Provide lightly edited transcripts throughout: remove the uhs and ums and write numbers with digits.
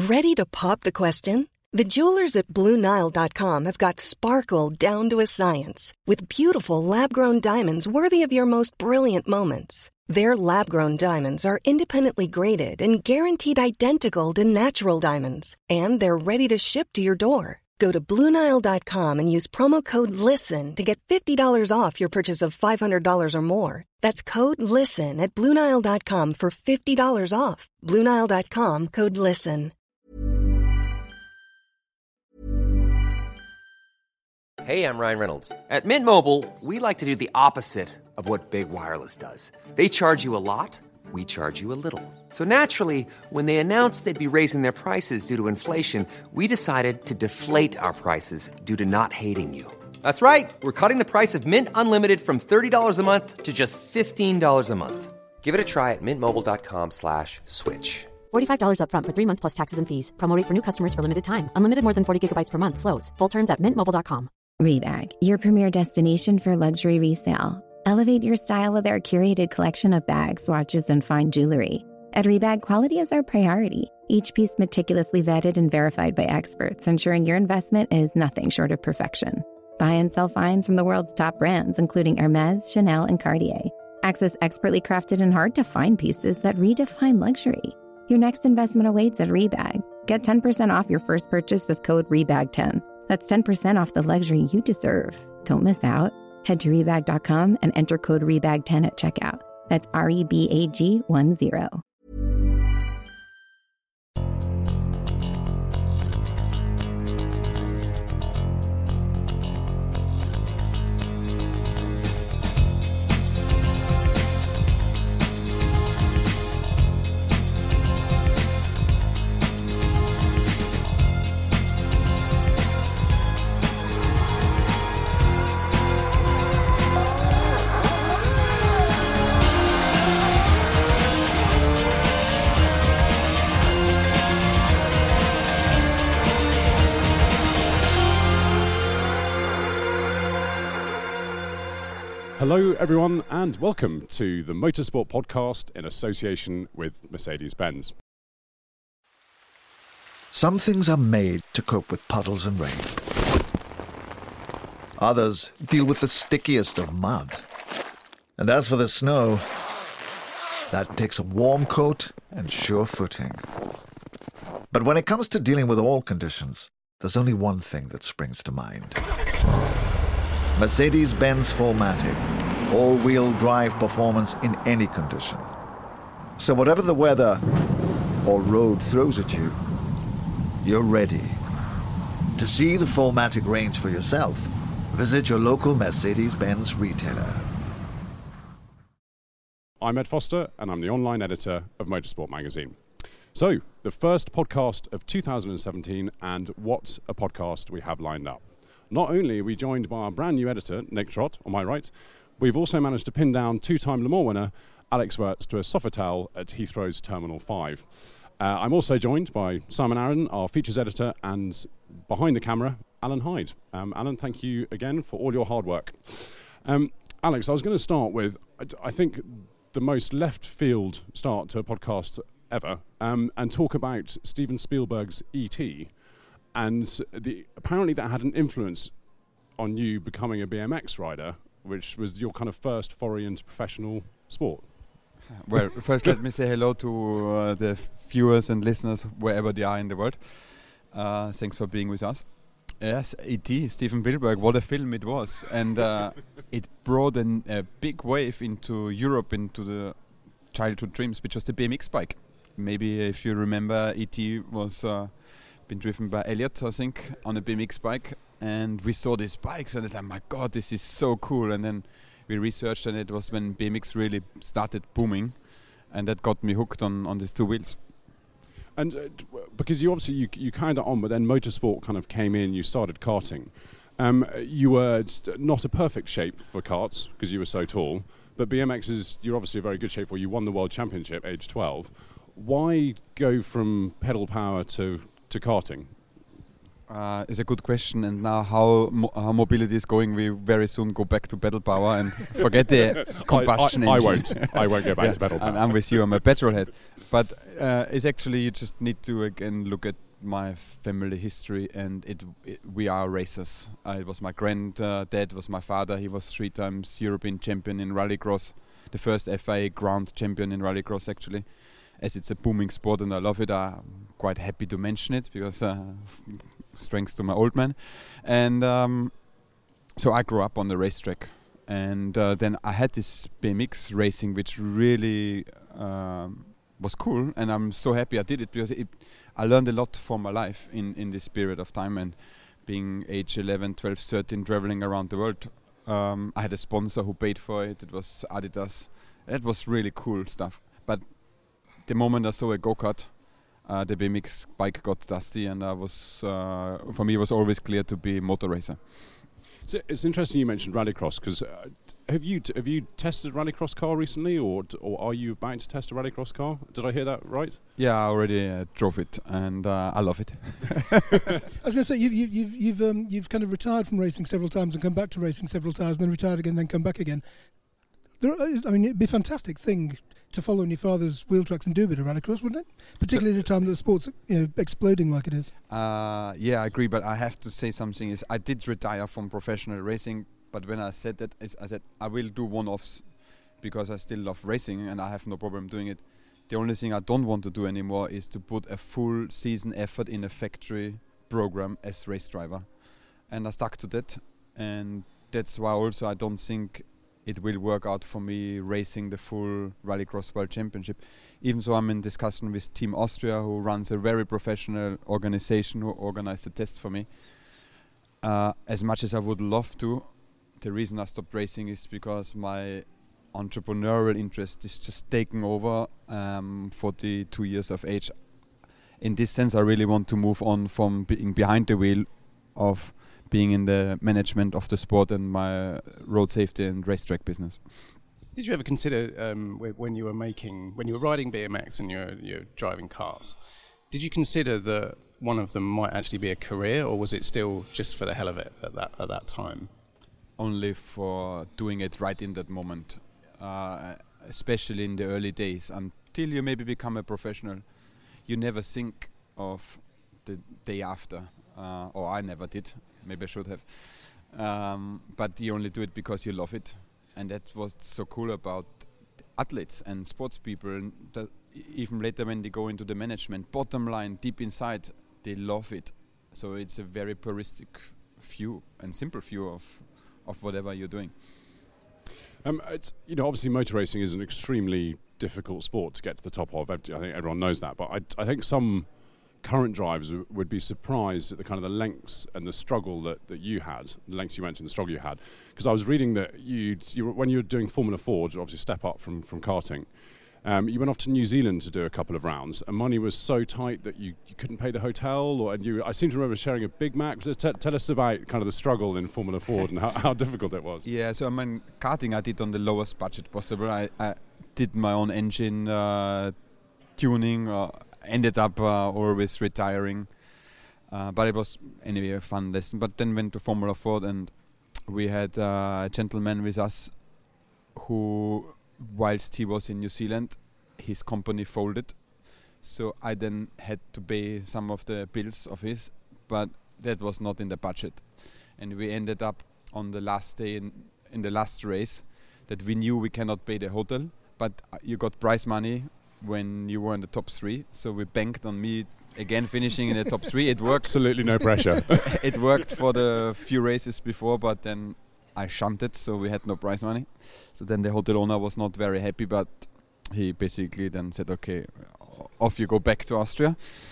Ready to pop the question? The jewelers at BlueNile.com have got sparkle down to a science with beautiful lab-grown diamonds worthy of your most brilliant moments. Their lab-grown diamonds are independently graded and guaranteed identical to natural diamonds, and they're ready to ship to your door. Go to BlueNile.com and use promo code LISTEN to get $50 off your purchase of $500 or more. That's code LISTEN at BlueNile.com for $50 off. BlueNile.com, code LISTEN. Hey, I'm Ryan Reynolds. At Mint Mobile, we like to do the opposite of what Big Wireless does. They charge you a lot, we charge you a little. So naturally, when they announced they'd be raising their prices due to inflation, we decided to deflate our prices due to not hating you. That's right. We're cutting the price of Mint Unlimited from $30 a month to just $15 a month. Give it a try at mintmobile.com/switch. $45 up front for 3 months plus taxes and fees. Promo rate for new customers for limited time. Unlimited more than 40 gigabytes per month slows. Full terms at mintmobile.com. Rebag, your premier destination for luxury resale. Elevate your style with our curated collection of bags, watches, and fine jewelry. At Rebag, quality is our priority. Each piece meticulously vetted and verified by experts, ensuring your investment is nothing short of perfection. Buy and sell finds from the world's top brands, including Hermes, Chanel, and Cartier. Access expertly crafted and hard-to-find pieces that redefine luxury. Your next investment awaits at Rebag. Get 10% off your first purchase with code REBAG10. That's 10% off the luxury you deserve. Don't miss out. Head to Rebag.com and enter code REBAG10 at checkout. That's REBAG10. Hello everyone and welcome to the Motorsport Podcast in association with Mercedes-Benz. Some things are made to cope with puddles and rain. Others deal with the stickiest of mud. And as for the snow, that takes a warm coat and sure footing. But when it comes to dealing with all conditions, there's only one thing that springs to mind. Mercedes-Benz 4MATIC, all-wheel drive performance in any condition. So whatever the weather or road throws at you, you're ready. To see the 4MATIC range for yourself, visit your local Mercedes-Benz retailer. I'm Ed Foster and I'm the online editor of Motorsport Magazine. So, the first podcast of 2017, and what a podcast we have lined up. Not only are we joined by our brand new editor, Nick Trott, on my right, we've also managed to pin down two-time Le Mans winner Alex Wurz to a Sofitel at Heathrow's Terminal 5. I'm also joined by Simon Aaron, our features editor, and behind the camera, Alan Hyde. Alan, thank you again for all your hard work. Alex, I was going to start with, I think, the most left field start to a podcast ever, and talk about Steven Spielberg's E.T., and apparently that had an influence on you becoming a BMX rider, which was your kind of first foray into professional sport. Well, first let me say hello to the viewers and listeners wherever they are in the world. Thanks for being with us. Yes, E.T., Steven Spielberg, what a film it was. And it brought a big wave into Europe, into the childhood dreams, which was the BMX bike. Maybe if you remember, E.T. was been driven by Elliot, I think, on a BMX bike, and we saw these bikes and it's like, my God, this is so cool. And then we researched, and it was when BMX really started booming, and that got me hooked on these two wheels. And because you obviously you carried that on, but then motorsport kind of came in, you started karting. You were not a perfect shape for karts because you were so tall, but BMX you're obviously a very good shape for. You won the World Championship age 12. Why go from pedal power to karting? It's a good question, and now how mobility is going, we very soon go back to pedal power and forget the combustion engine. I won't go back to pedal power. I'm with you. I'm a petrol head, but it's actually you just need to again look at my family history, and we are racers. It was my granddad, was my father. He was 3 times European champion in rallycross, the first FIA Grand champion in rallycross actually. As it's a booming sport and I love it, I'm quite happy to mention it because strengths to my old man. And so I grew up on the racetrack, and then I had this BMX racing which really was cool, and I'm so happy I did it because I learned a lot for my life in this period of time. And being age 11, 12, 13, traveling around the world, I had a sponsor who paid for it. It was Adidas. It was really cool stuff. But the moment I saw a go-kart, the BMX bike got dusty, and for me it was always clear to be a motor racer. So it's interesting you mentioned rallycross, because have you tested a rallycross car recently, or are you about to test a rallycross car? Did I hear that right? Yeah, I already drove it, and I love it. I was going to say you've kind of retired from racing several times and come back to racing several times, and then retired again, then come back again. It'd be a fantastic thing to follow in your father's wheel tracks and do a bit of rallycross, wouldn't it? Particularly at a time that the sport's exploding like it is. Yeah, I agree, but I have to say something. Is I did retire from professional racing, but when I said that, I said I will do one-offs because I still love racing and I have no problem doing it. The only thing I don't want to do anymore is to put a full season effort in a factory program as race driver, and I stuck to that, and that's why also I don't think it will work out for me racing the full Rallycross World Championship. Even so, I'm in discussion with Team Austria, who runs a very professional organization, who organized the test for me. As much as I would love to, the reason I stopped racing is because my entrepreneurial interest is just taking over 42 years of age. In this sense, I really want to move on from being behind the wheel of being in the management of the sport and my road safety and racetrack business. Did you ever consider when you were riding BMX and you're driving cars, did you consider that one of them might actually be a career, or was it still just for the hell of it at that time? Only for doing it right in that moment, especially in the early days, until you maybe become a professional. You never think of the day after, or I never did. Maybe I should have. But you only do it because you love it. And that was so cool about athletes and sports people. Even later when they go into the management, bottom line, deep inside, they love it. So it's a very puristic view and simple view of whatever you're doing. It's, obviously motor racing is an extremely difficult sport to get to the top of. I think everyone knows that. But I think some current drivers would be surprised at the kind of the lengths and the struggle that you had, the lengths you mentioned, the struggle you had. Because I was reading that you when you were doing Formula 4, obviously step up from karting, you went off to New Zealand to do a couple of rounds, and money was so tight that you couldn't pay the hotel, I seem to remember sharing a Big Mac. Tell us about kind of the struggle in Formula 4 and how difficult it was. Yeah, so karting I did on the lowest budget possible. I did my own engine tuning, ended up always retiring, but it was anyway a fun lesson. But then went to Formula 4, and we had a gentleman with us who, whilst he was in New Zealand, his company folded, so I then had to pay some of the bills of his, but that was not in the budget, and we ended up on the last day in the last race that we knew we cannot pay the hotel, but you got prize money when you were in the top 3, so we banked on me again finishing in the top 3. It worked. Absolutely no pressure. It worked for the few races before, but then I shunted, so we had no prize money. So then the hotel owner was not very happy, but he basically then said, okay, off you go back to Austria.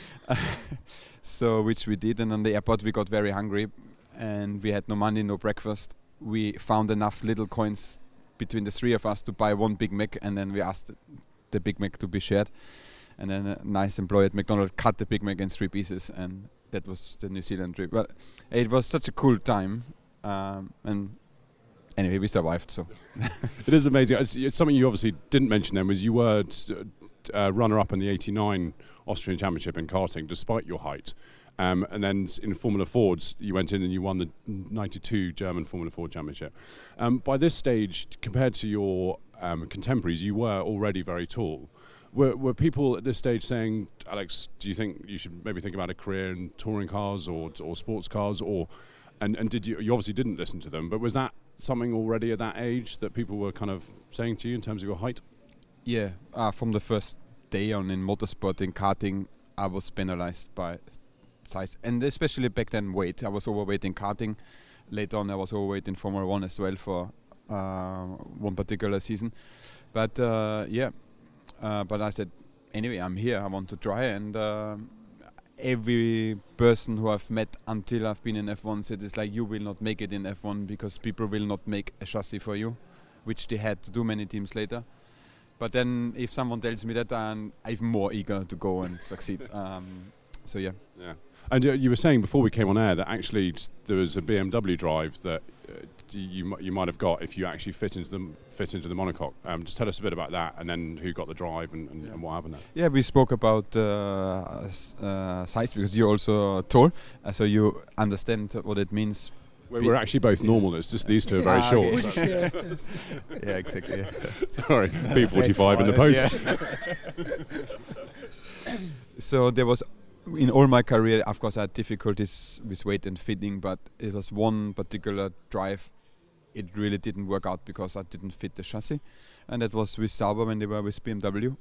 So which we did, and on the airport we got very hungry and we had no money, no breakfast. We found enough little coins between the 3 of us to buy 1 Big Mac, and then we asked the Big Mac to be shared, and then a nice employee at McDonald's cut the Big Mac in 3 pieces, and that was the New Zealand trip. But it was such a cool time, and anyway, we survived. So it is amazing. It's something you obviously didn't mention then, was you were runner-up in the '89 Austrian Championship in karting, despite your height. And then in Formula Fords, you went in and you won the '92 German Formula Ford Championship. By this stage, compared to your contemporaries, you were already very tall. Were people at this stage saying, Alex, do you think you should maybe think about a career in touring cars or sports cars? And did you obviously didn't listen to them, but was that something already at that age that people were kind of saying to you in terms of your height? Yeah, from the first day on in motorsport, in karting, I was penalized by size, and especially back then weight. I was overweight in karting. Later on I was overweight in Formula 1 as well for one particular season. But but I said, anyway, I'm here, I want to try. And every person who I've met until I've been in F1 said it's like, you will not make it in F1 because people will not make a chassis for you, which they had to do many teams later. But then if someone tells me that, I'm even more eager to go and succeed. So yeah. And you were saying before we came on air that actually there was a BMW drive that you might have got if you actually fit into the monocoque. Just tell us a bit about that, and then who got the drive and what happened there. Yeah, we spoke about size because you're also tall, so you understand what it means. We're actually both normal. It's just these two are very short. Okay. Yeah, exactly. Yeah. Sorry, P45 in the post. So there was. In all my career, of course, I had difficulties with weight and fitting, but it was one particular drive. It really didn't work out because I didn't fit the chassis, and that was with Sauber when they were with BMW.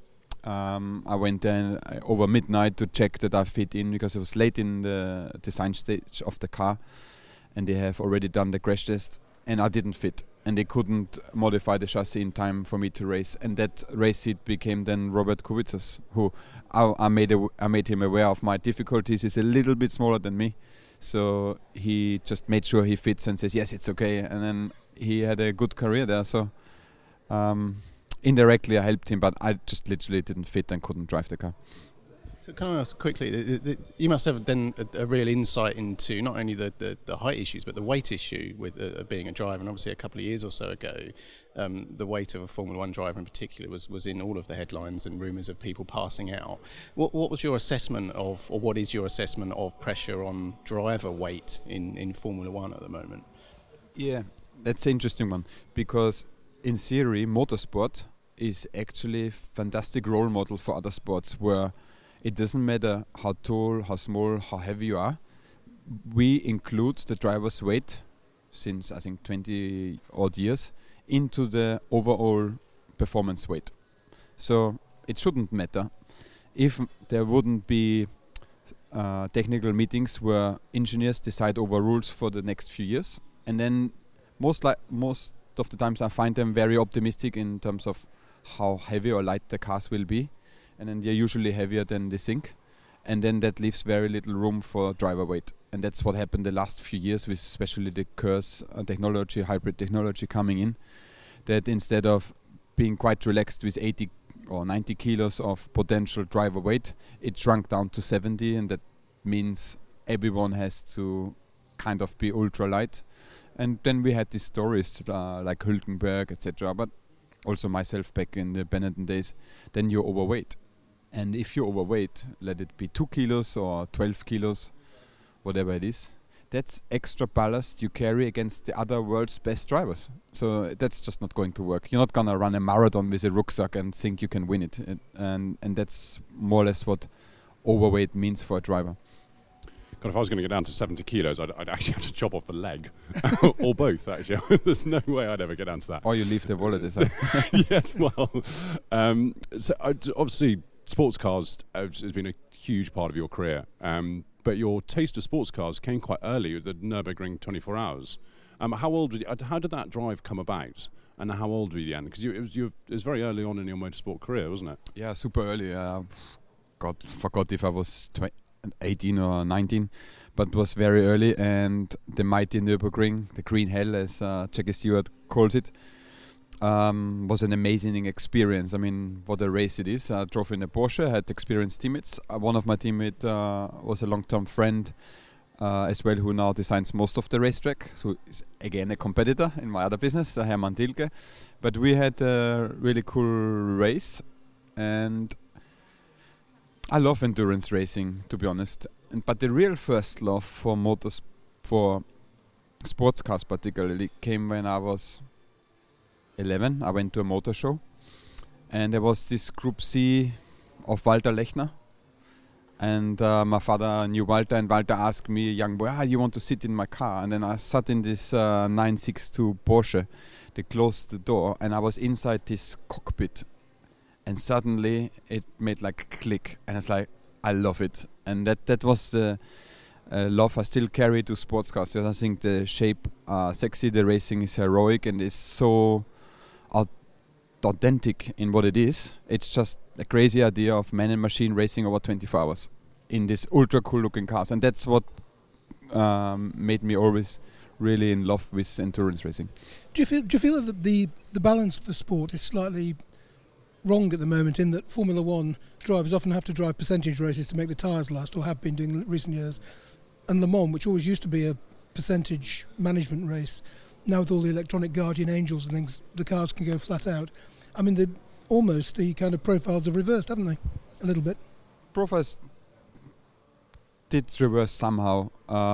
I went there over midnight to check that I fit in because it was late in the design stage of the car, and they have already done the crash test, and I didn't fit. And they couldn't modify the chassis in time for me to race. And that race seat became then Robert Kubica's, who I made him aware of my difficulties. He's a little bit smaller than me, so he just made sure he fits and says, yes, it's okay. And then he had a good career there. So indirectly I helped him, but I just literally didn't fit and couldn't drive the car. So can I ask quickly, you must have then a real insight into not only the height issues, but the weight issue with being a driver. And obviously a couple of years or so ago, the weight of a Formula 1 driver in particular was in all of the headlines and rumours of people passing out. What was your assessment of, or what is your assessment of pressure on driver weight in Formula 1 at the moment? Yeah, that's an interesting one, because in theory, motorsport is actually a fantastic role model for other sports where it doesn't matter how tall, how small, how heavy you are. We include the driver's weight since I think 20 odd years into the overall performance weight. So it shouldn't matter if there wouldn't be technical meetings where engineers decide over rules for the next few years, and then most of the times I find them very optimistic in terms of how heavy or light the cars will be. And then they're usually heavier than they think, and then that leaves very little room for driver weight. And that's what happened the last few years with especially the KERS technology, hybrid technology coming in, that instead of being quite relaxed with 80 or 90 kilos of potential driver weight, it shrunk down to 70, and that means everyone has to kind of be ultra light. And then we had these stories like Hülkenberg, etc., but also myself back in the Benetton days, then you're overweight. And if you're overweight, let it be 2 kilos or 12 kilos, whatever it is, that's extra ballast you carry against the other world's best drivers. So that's just not going to work. You're not going to run a marathon with a rucksack and think you can win it. And that's more or less what overweight means for a driver. God, if I was going to get down to 70 kilos, I'd actually have to chop off a leg. Or both, actually. There's no way I'd ever get down to that. Or you leave the wallet aside. Yes, well. So obviously, sports cars has been a huge part of your career. But your taste of sports cars came quite early with the Nürburgring 24 Hours. How old were you? How did that drive come about? And how old were you then? Because it was very early on in your motorsport career, wasn't it? Yeah, super early. God, forgot if I was 18 or 19, but it was very early. And the mighty Nürburgring, the green hell as Jackie Stewart calls it, was an amazing experience. I mean, what a race it is. I drove in a Porsche, had experienced teammates. One of my teammates was a long-term friend as well, who now designs most of the racetrack, so is again a competitor in my other business, Hermann Tilke. But we had a really cool race, and I love endurance racing, to be honest. But the real first love for sports cars particularly came when I was 11. I went to a motor show, and there was this Group C of Walter Lechner. And my father knew Walter, and Walter asked me, young boy, you want to sit in my car? And then I sat in this 962 Porsche. They closed the door, and I was inside this cockpit. And suddenly it made like a click, and it's like, I love it. And that was the love I still carry to sports cars. Because I think the shape sexy, the racing is heroic, and it's so authentic in what it is. It's just a crazy idea of man and machine racing over 24 hours in these ultra cool looking cars. And that's what made me always really in love with endurance racing. Do you feel that the balance of the sport is slightly wrong at the moment, in that Formula One drivers often have to drive percentage races to make the tyres last, or have been doing in recent years, and Le Mans, which always used to be a percentage management race, now with all the electronic guardian angels and things, the cars can go flat out. I mean, the kind of profiles have reversed, haven't they? A little bit. Profiles did reverse somehow.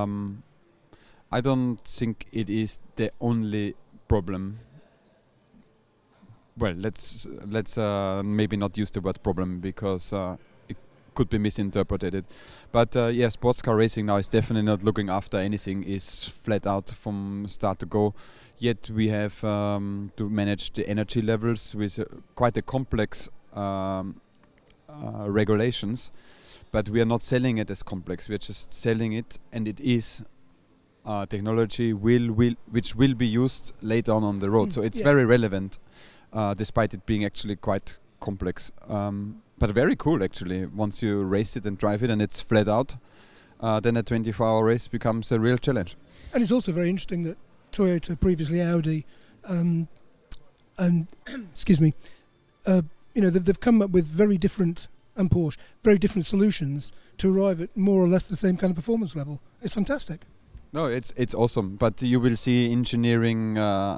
I don't think it is the only problem. Well, let's maybe not use the word problem, because it could be misinterpreted. But sports car racing now is definitely not looking after anything, is flat out from start to go. Yet we have to manage the energy levels with quite a complex regulations, but we are not selling it as complex. We are just selling it, and it is technology which will be used later on the road. So it's very relevant, despite it being actually quite complex. But very cool, actually. Once you race it and drive it and it's flat out, then a 24-hour race becomes a real challenge. And it's also very interesting that Toyota, previously Audi, and excuse me, they've come up with very different, and Porsche, very different solutions to arrive at more or less the same kind of performance level. It's fantastic. No, it's awesome. But you will see engineering,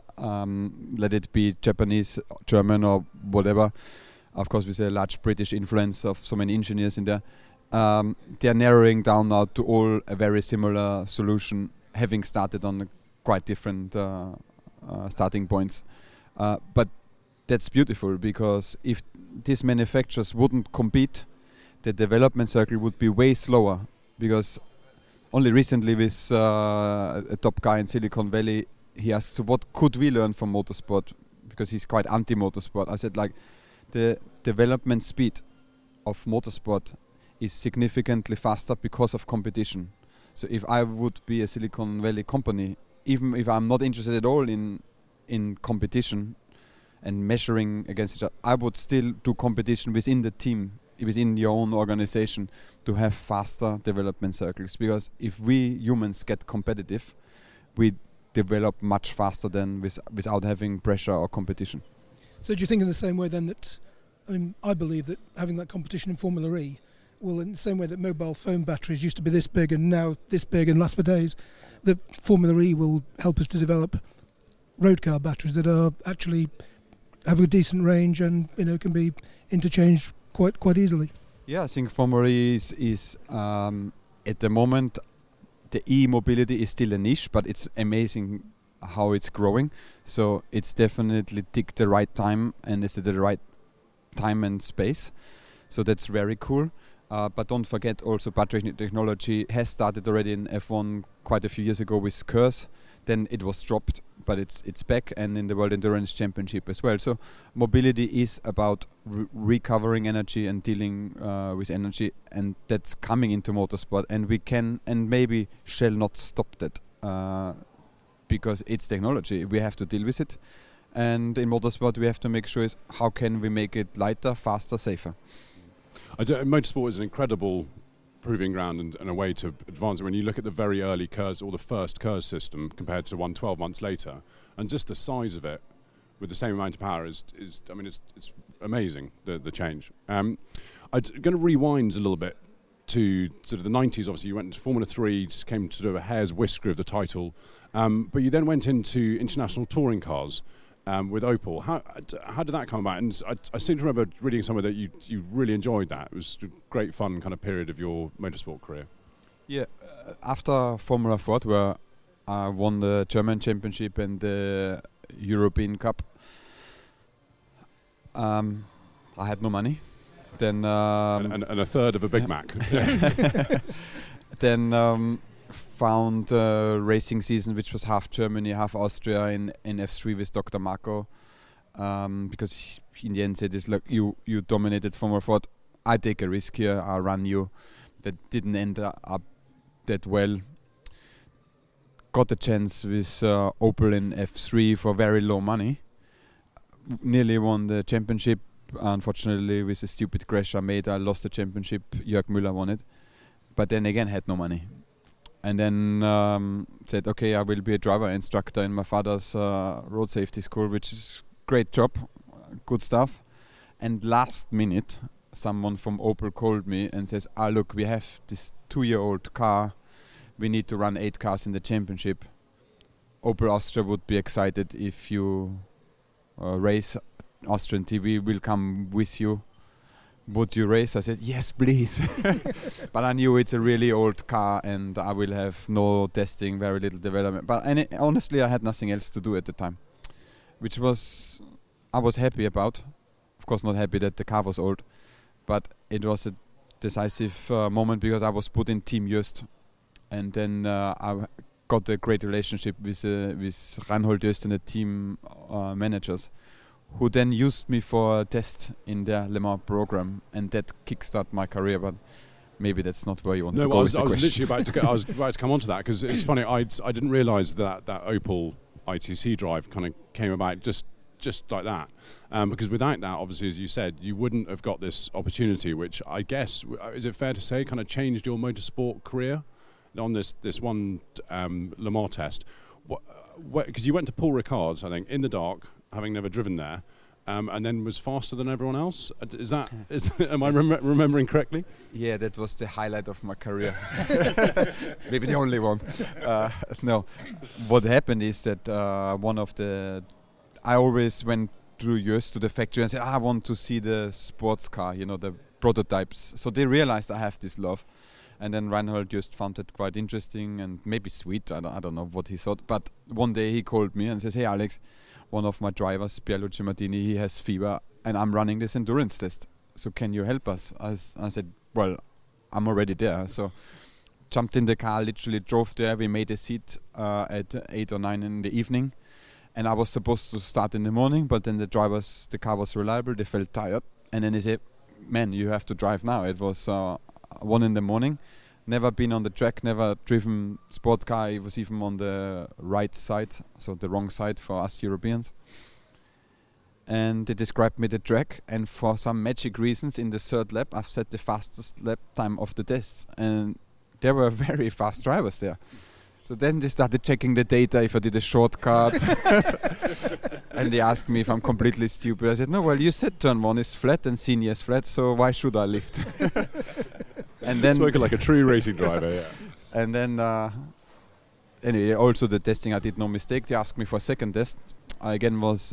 let it be Japanese, German, or whatever. Of course, with a large British influence of so many engineers in there. They are narrowing down now to all a very similar solution, having started on quite different starting points. But that's beautiful, because if these manufacturers wouldn't compete, the development cycle would be way slower. Because only recently with a top guy in Silicon Valley, he asked, so what could we learn from motorsport? Because he's quite anti-motorsport. I said, like, the development speed of motorsport is significantly faster because of competition. So if I would be a Silicon Valley company, even if I'm not interested at all in competition and measuring against each other, I would still do competition within the team, within your own organization, to have faster development cycles. Because if we humans get competitive, we develop much faster than without having pressure or competition. So do you think in the same way then that, I believe that having that competition in Formula E will, in the same way that mobile phone batteries used to be this big and now this big and last for days, that Formula E will help us to develop road car batteries that are actually have a decent range and can be interchanged quite easily. Yeah, I think Formula E is at the moment, the e-mobility is still a niche, but it's amazing how it's growing. So it's definitely ticked the right time and is at the right time and space. So that's very cool. But don't forget also battery technology has started already in F1 quite a few years ago with KERS. Then it was dropped, but it's back, and in the World Endurance Championship as well. So mobility is about recovering energy and dealing with energy, and that's coming into motorsport. And we can and maybe shall not stop that. Because it's technology, we have to deal with it, and in motorsport we have to make sure is how can we make it lighter, faster, safer. Motorsport is an incredible proving ground and a way to advance it. When you look at the very early KERS, or the first KERS system compared to one 12 months later, and just the size of it with the same amount of power is it's amazing, the change. I'm going to rewind a little bit to sort of the 90s. Obviously you went into Formula 3, came to sort of a hair's whisker of the title, but you then went into international touring cars with Opel. How did that come about? And I seem to remember reading somewhere that you really enjoyed that. It was a great fun kind of period of your motorsport career. Yeah, after Formula Ford, where I won the German Championship and the European Cup, I had no money. Then and a third of a Big Mac. Then found a racing season which was half Germany, half Austria in F3 with Dr. Marco, because in the end said, "Look, you dominated Formula Ford. I take a risk here. I run you." That didn't end up that well. Got a chance with Opel in F3 for very low money. Nearly won the championship. Unfortunately, with a stupid crash I made, I lost the championship. Jörg Müller won it. But then again, had no money. And then said, okay, I will be a driver instructor in my father's road safety school, which is great job, good stuff. And last minute, someone from Opel called me and says, look, we have this 2-year-old car. We need to run 8 cars in the championship. Opel Austria would be excited if you race. Austrian TV will come with you. Would you race? I said, yes, please. But I knew it's a really old car and I will have no testing, very little development. But honestly, I had nothing else to do at the time, which I was happy about. Of course, not happy that the car was old, but it was a decisive moment because I was put in Team Joest. And then I got a great relationship with Reinhold Joest and the team managers, who then used me for a test in their Le Mans program, and that kickstarted my career. But maybe that's not where you want to go with the question. I was literally about to come on to that, because it's funny. I didn't realise that Opel ITC drive kind of came about just like that, because without that, obviously, as you said, you wouldn't have got this opportunity, which I guess, is it fair to say, kind of changed your motorsport career on this one Le Mans test, because you went to Paul Ricard, I think, in the dark, having never driven there, and then was faster than everyone else. Am I remembering correctly? Yeah, that was the highlight of my career. Maybe the only one. No, what happened is that I always went through Joest to the factory and said, I want to see the sports car, the prototypes. So they realized I have this love. And then Reinhold just found it quite interesting and maybe sweet. I don't know what he thought. But one day he called me and says, hey, Alex, one of my drivers, Pierluigi Martini, he has fever and I'm running this endurance test. So can you help us? I said, well, I'm already there. So jumped in the car, literally drove there. We made a seat at 8 or 9 in the evening. And I was supposed to start in the morning, but then the car was reliable. They felt tired. And then they said, man, you have to drive now. It was 1 in the morning. Never been on the track, never driven sport car. It was even on the right side, so the wrong side for us Europeans. And they described me the track, and for some magic reasons in the 3rd lap I've set the fastest lap time of the tests, and there were very fast drivers there. So then they started checking the data if I did a shortcut. And they asked me if I'm completely stupid. I said, no, well, you said turn 1 is flat and senior is flat, so why should I lift? And then spoken like a true racing driver, yeah. And then, anyway, also the testing, I did no mistake. They asked me for a second test. I again was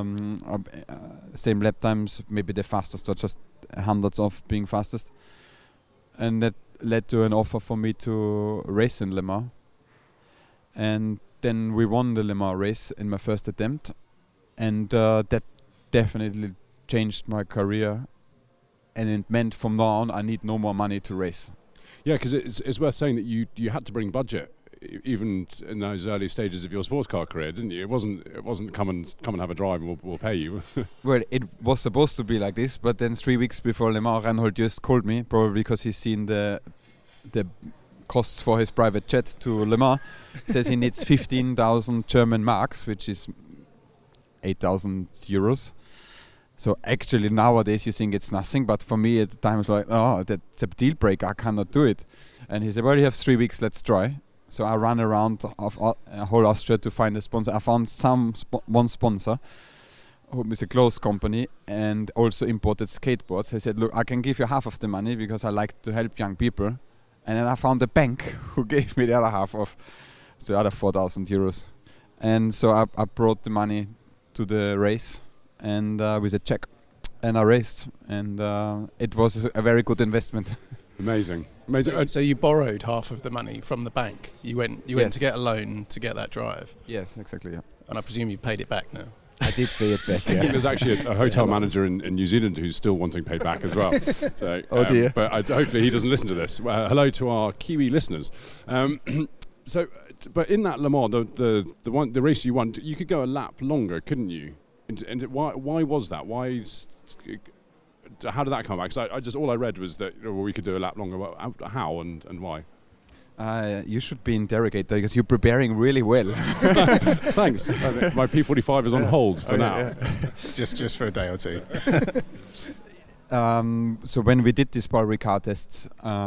same lap times, maybe the fastest, or just hundreds of being fastest. And that led to an offer for me to race in Le Mans. And then we won the Le Mans race in my first attempt. And that definitely changed my career. And it meant from now on I need no more money to race. Yeah, because it's worth saying that you had to bring budget even in those early stages of your sports car career, didn't you? It wasn't come and have a drive and we'll pay you. Well, it was supposed to be like this, but then 3 weeks before Le Mans, Reinhold just called me, probably because he's seen the costs for his private jet to Le Mans. Says he needs 15,000 German marks, which is 8,000 euros. So actually nowadays you think it's nothing, but for me at the time it was like, oh, that's a deal breaker, I cannot do it. And he said, well, you have 3 weeks, let's try. So I ran around whole Austria to find a sponsor. I found one sponsor who is a clothes company and also imported skateboards. I said, look, I can give you half of the money because I like to help young people. And then I found a bank who gave me the other half of the other 4,000 euros. And so I brought the money to the race, and with a check, and I raced, and it was a very good investment. Amazing. So you borrowed half of the money from the bank. You went to get a loan to get that drive. Yes, exactly. Yeah. And I presume you've paid it back now. I did pay it back. I think there's actually a hotel manager in New Zealand who's still wanting paid back as well. So, oh dear. But hopefully he doesn't listen to this. Hello to our Kiwi listeners. But in that Le Mans, the race you won, you could go a lap longer, couldn't you? And why was that? How did that come about? Because all I read was that we could do a lap longer. How and why? You should be interrogated because you're preparing really well. Thanks. My P45 is on hold for now. Yeah. just for a day or two. So when we did these Paul car tests,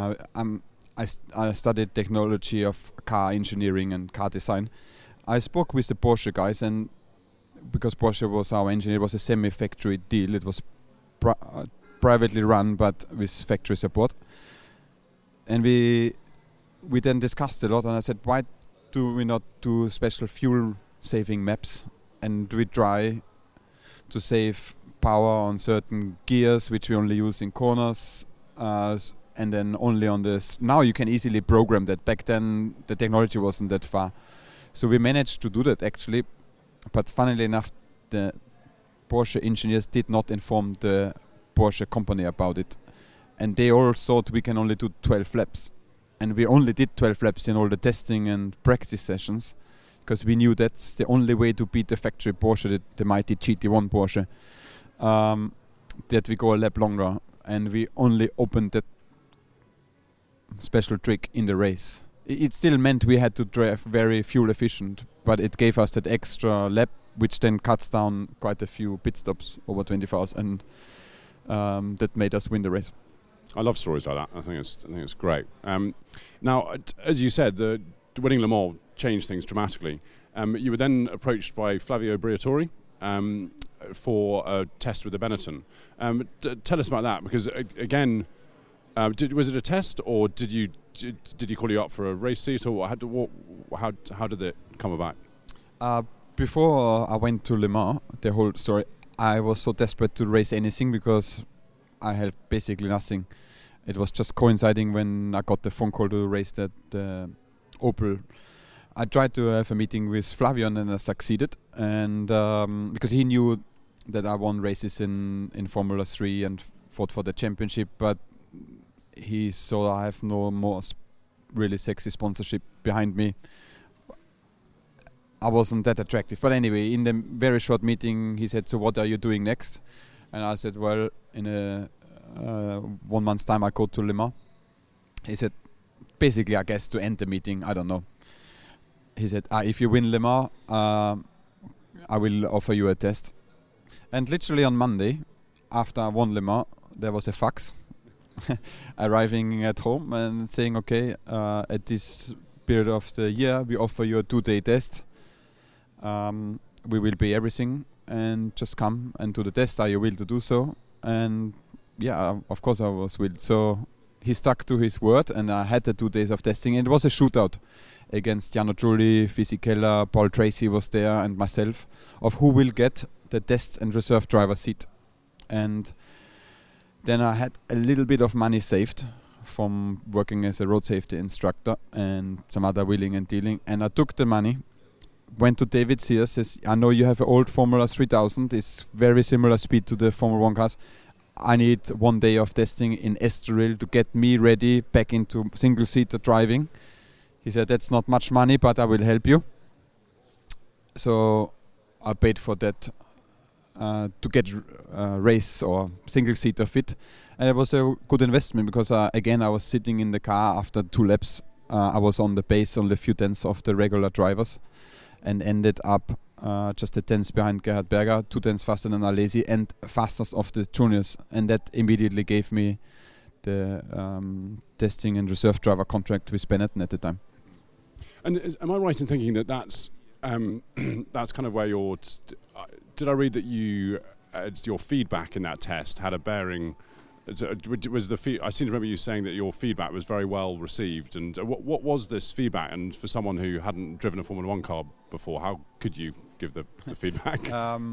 I studied technology of car engineering and car design. I spoke with the Porsche guys, and because Porsche was our engineer, it was a semi-factory deal. It was privately run, but with factory support. And we then discussed a lot, and I said, why do we not do special fuel-saving maps? And we try to save power on certain gears, which we only use in corners, and then only on this. Now you can easily program that. Back then, the technology wasn't that far. So we managed to do that, actually. But funnily enough, the Porsche engineers did not inform the Porsche company about it. And they all thought we can only do 12 laps. And we only did 12 laps in all the testing and practice sessions, because we knew that's the only way to beat the factory Porsche, the mighty GT1 Porsche, that we go a lap longer. And we only opened that special trick in the race. It still meant we had to drive very fuel efficient, but it gave us that extra lap, which then cuts down quite a few pit stops over 24 hours, and that made us win the race. I love stories like that. I think it's great. Now, as you said, the winning Le Mans changed things dramatically. You were then approached by Flavio Briatore for a test with the Benetton. Tell us about that, because again, was it a test, or did he call you up for a race seat, or how did it come about? Before I went to Le Mans, the whole story, I was so desperate to race anything because I had basically nothing. It was just coinciding when I got the phone call to race that Opel. I tried to have a meeting with Flavio, and I succeeded, and because he knew that I won races in Formula 3 and fought for the championship, but he saw I have no more really sexy sponsorship behind me. I wasn't that attractive. But anyway, in the very short meeting, he said, so what are you doing next? And I said, well, in a 1 month's time, I go to Le Mans. He said, basically, I guess to end the meeting, I don't know. He said, if you win Le Mans, I will offer you a test. And literally on Monday, after I won Le Mans, there was a fax arriving at home and saying, okay, at this period of the year, we offer you a 2-day test. We will pay everything, and just come and do the test. Are you willing to do so? And yeah, of course I was willing. So he stuck to his word, and I had the 2 days of testing. And it was a shootout against Jarno Trulli, Fisichella, Paul Tracy was there, and myself, of who will get the test and reserve driver seat. And then I had a little bit of money saved from working as a road safety instructor and some other wheeling and dealing. And I took the money, went to David Sears, says, I know you have an old Formula 3000, it's very similar speed to the Formula 1 cars. I need 1 day of testing in Estoril to get me ready back into single-seater driving. He said, that's not much money, but I will help you. So I paid for that to get race or single-seater fit. And it was a good investment because, again, I was sitting in the car after 2 laps. I was on the pace, only a few tenths of the regular drivers, and ended up just a tenth behind Gerhard Berger, 2 tenths faster than Alesi, and fastest of the juniors. And that immediately gave me the testing and reserve driver contract with Benetton at the time. And am I right in thinking that that's kind of where your... did I read that your feedback in that test had a bearing Was I seem to remember you saying that your feedback was very well received. And what was this feedback? And for someone who hadn't driven a Formula One car before, how could you give the feedback?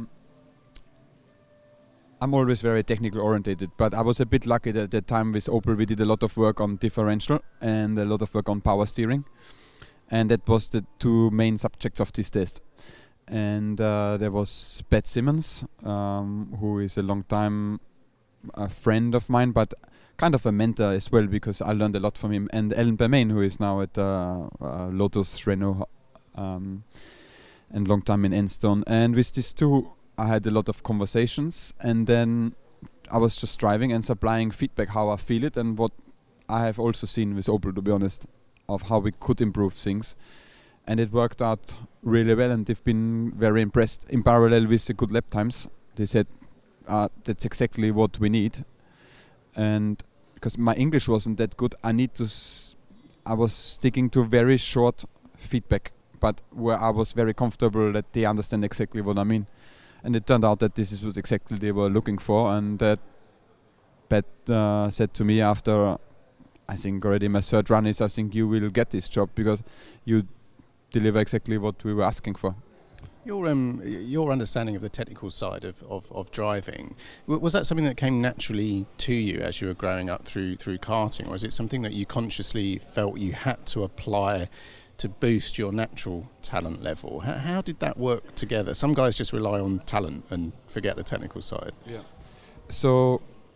I'm always very technical orientated, but I was a bit lucky that at that time with Opel we did a lot of work on differential and a lot of work on power steering, and that was the two main subjects of this test. And there was Pat Simmons, who is a long time friend of mine, but kind of a mentor as well, because I learned a lot from him, and Alan Bermain, who is now at Lotus Renault and long time in Enstone. And with these two I had a lot of conversations, and then I was just driving and supplying feedback how I feel it, and what I have also seen with Opel, to be honest, of how we could improve things. And it worked out really well, and they've been very impressed. In parallel with the good lap times, they said that's exactly what we need. And because my English wasn't that good, I was sticking to very short feedback, but where I was very comfortable that they understand exactly what I mean. And it turned out that this is what exactly they were looking for, and that Pat said to me after, I think already my third run is, I think you will get this job because you deliver exactly what we were asking for. Your understanding of the technical side of driving, was that something that came naturally to you as you were growing up through karting, or is it something that you consciously felt you had to apply to boost your natural talent level? How did that work together? Some guys just rely on talent and forget the technical side. Yeah. So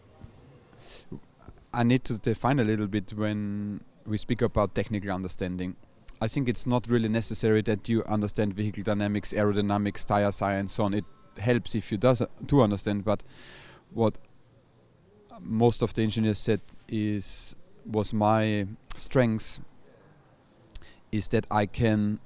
I need to define a little bit when we speak about technical understanding. I think it's not really necessary that you understand vehicle dynamics, aerodynamics, tire science, so on. It helps if you do understand, but what most of the engineers said was my strengths is that I can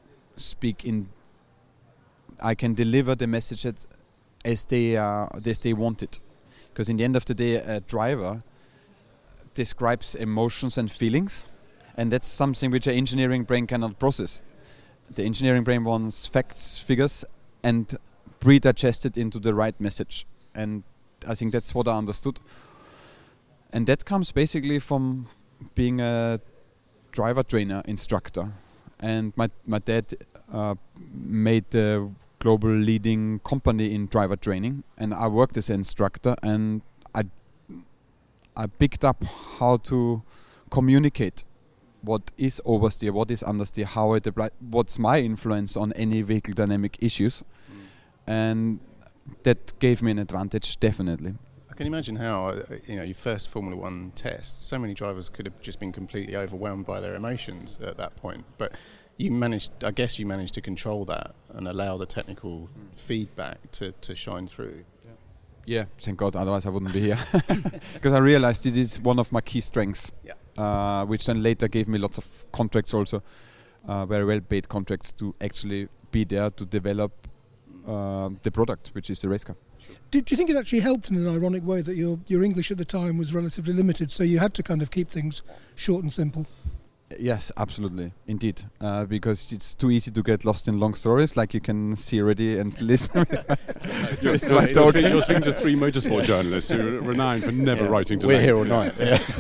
deliver the message as they want it. Because in the end of the day, a driver describes emotions and feelings, and that's something which an engineering brain cannot process. The engineering brain wants facts, figures, and pre-digest it into the right message. And I think that's what I understood. And that comes basically from being a driver trainer instructor. And my dad made the global leading company in driver training, and I worked as an instructor, and I picked up how to communicate what is oversteer, what is understeer, how it applies, what's my influence on any vehicle dynamic issues, and that gave me an advantage, definitely. I can imagine how your first Formula One test, so many drivers could have just been completely overwhelmed by their emotions at that point, but you managed to control that and allow the technical feedback to shine through. Yeah, thank God, otherwise I wouldn't be here. Because I realized this is one of my key strengths, which then later gave me lots of contracts also, very well paid contracts to actually be there to develop the product, which is the race car. Do you think it actually helped in an ironic way that your English at the time was relatively limited, so you had to kind of keep things short and simple? Yes, absolutely, indeed, because it's too easy to get lost in long stories, like you can see already and listen. You're speaking to three motorsport journalists who are renowned for never writing to We're here all night.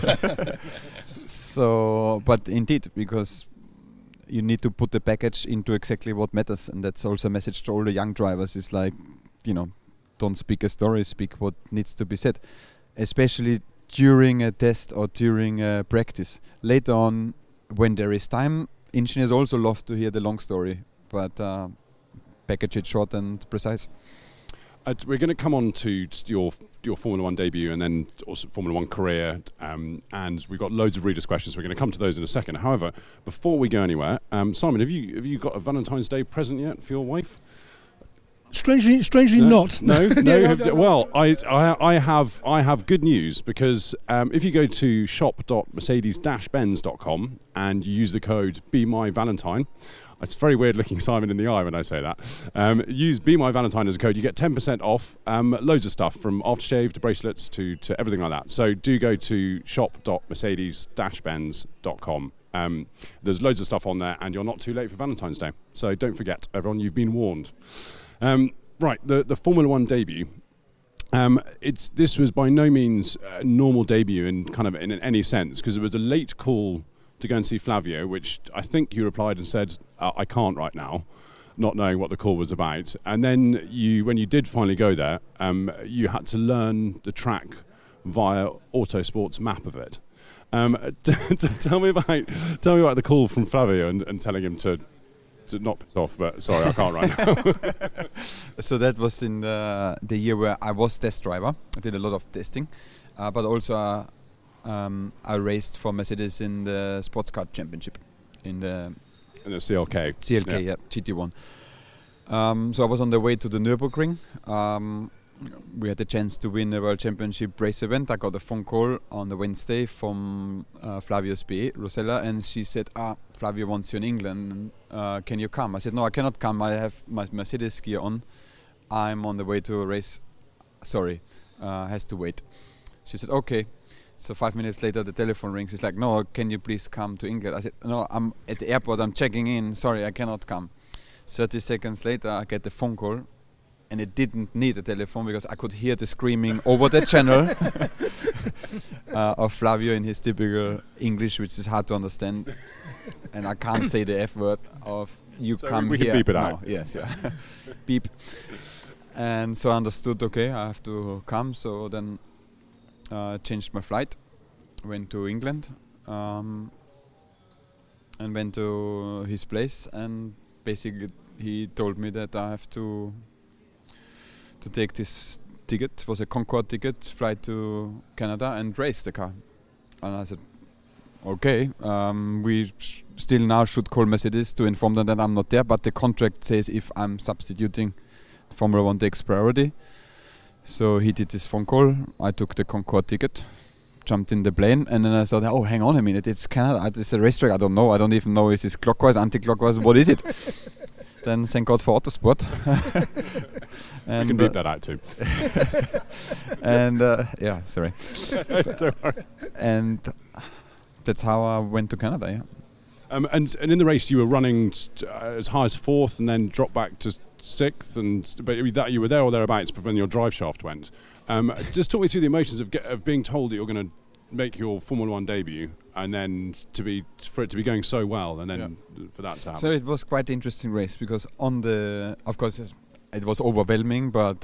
So, but indeed, because you need to put the package into exactly what matters, and that's also a message to all the young drivers, is like, don't speak a story, speak what needs to be said, especially during a test or during a practice. Later on, when there is time, engineers also love to hear the long story, but package it short and precise. We're going to come on to your Formula One debut and then also Formula One career, and we've got loads of readers' questions. We're going to come to those in a second. However, before we go anywhere, Simon, have you got a Valentine's Day present yet for your wife? Strangely not. No. Well, I have good news, because if you go to shop.mercedes-benz.com and you use the code BeMyValentine, it's very weird looking Simon in the eye when I say that. Use BeMyValentine as a code. You get 10% off. Loads of stuff from aftershave to bracelets to everything like that. So do go to shop.mercedes-benz.com. There's loads of stuff on there, and you're not too late for Valentine's Day. So don't forget, everyone, you've been warned. Right, the Formula One debut. This was by no means a normal debut in any sense, because it was a late call to go and see Flavio, which I think you replied and said, I can't right now, not knowing what the call was about. And then when you did finally go there, you had to learn the track via Autosport's map of it. Tell me about the call from Flavio and telling him to not piss off, but sorry, I can't right now. So that was in the year where I was test driver. I did a lot of testing, but also I raced for Mercedes in the Sports Car Championship in the CLK. CLK, yeah, GT1. So I was on the way to the Nürburgring. We had the chance to win the World Championship race event. I got a phone call on the Wednesday from Flavio's PA, Rosella, and she said, Flavio wants you in England. Can you come? I said, no, I cannot come. I have my Mercedes gear on. I'm on the way to a race. Sorry, has to wait. She said, okay. So 5 minutes later, the telephone rings. She's like, no, can you please come to England? I said, no, I'm at the airport. I'm checking in. Sorry, I cannot come. 30 seconds later, I get the phone call. And it didn't need a telephone because I could hear the screaming over the channel of Flavio in his typical English, which is hard to understand. And I can't say the F word of you so come we here. Can beep it out. No, yes, yeah. Beep. And so I understood, okay, I have to come. So then changed my flight, went to England, and went to his place. And basically he told me that I have to take this ticket. It was a Concorde ticket, fly to Canada and race the car. And I said, okay, we still now should call Mercedes to inform them that I'm not there, but the contract says if I'm substituting, Formula 1 takes priority. So he did this phone call, I took the Concorde ticket, jumped in the plane, and then I thought, oh, hang on a minute, it's Canada, it's a racetrack, I don't know, I don't even know, is this clockwise, anti-clockwise, what is it? Then thank God for Autosport. And you can beep that out too. And yeah, sorry. Don't worry. And that's how I went to Canada. Yeah. And in the race, you were running as high as 4th, and then dropped back to 6th, but that you were there or thereabouts when your drive shaft went. Just talk me through the emotions of being told that you're going to make your Formula 1 debut, and then for it to be going so well, and then for that to happen. So it was quite an interesting race because of course it was overwhelming, but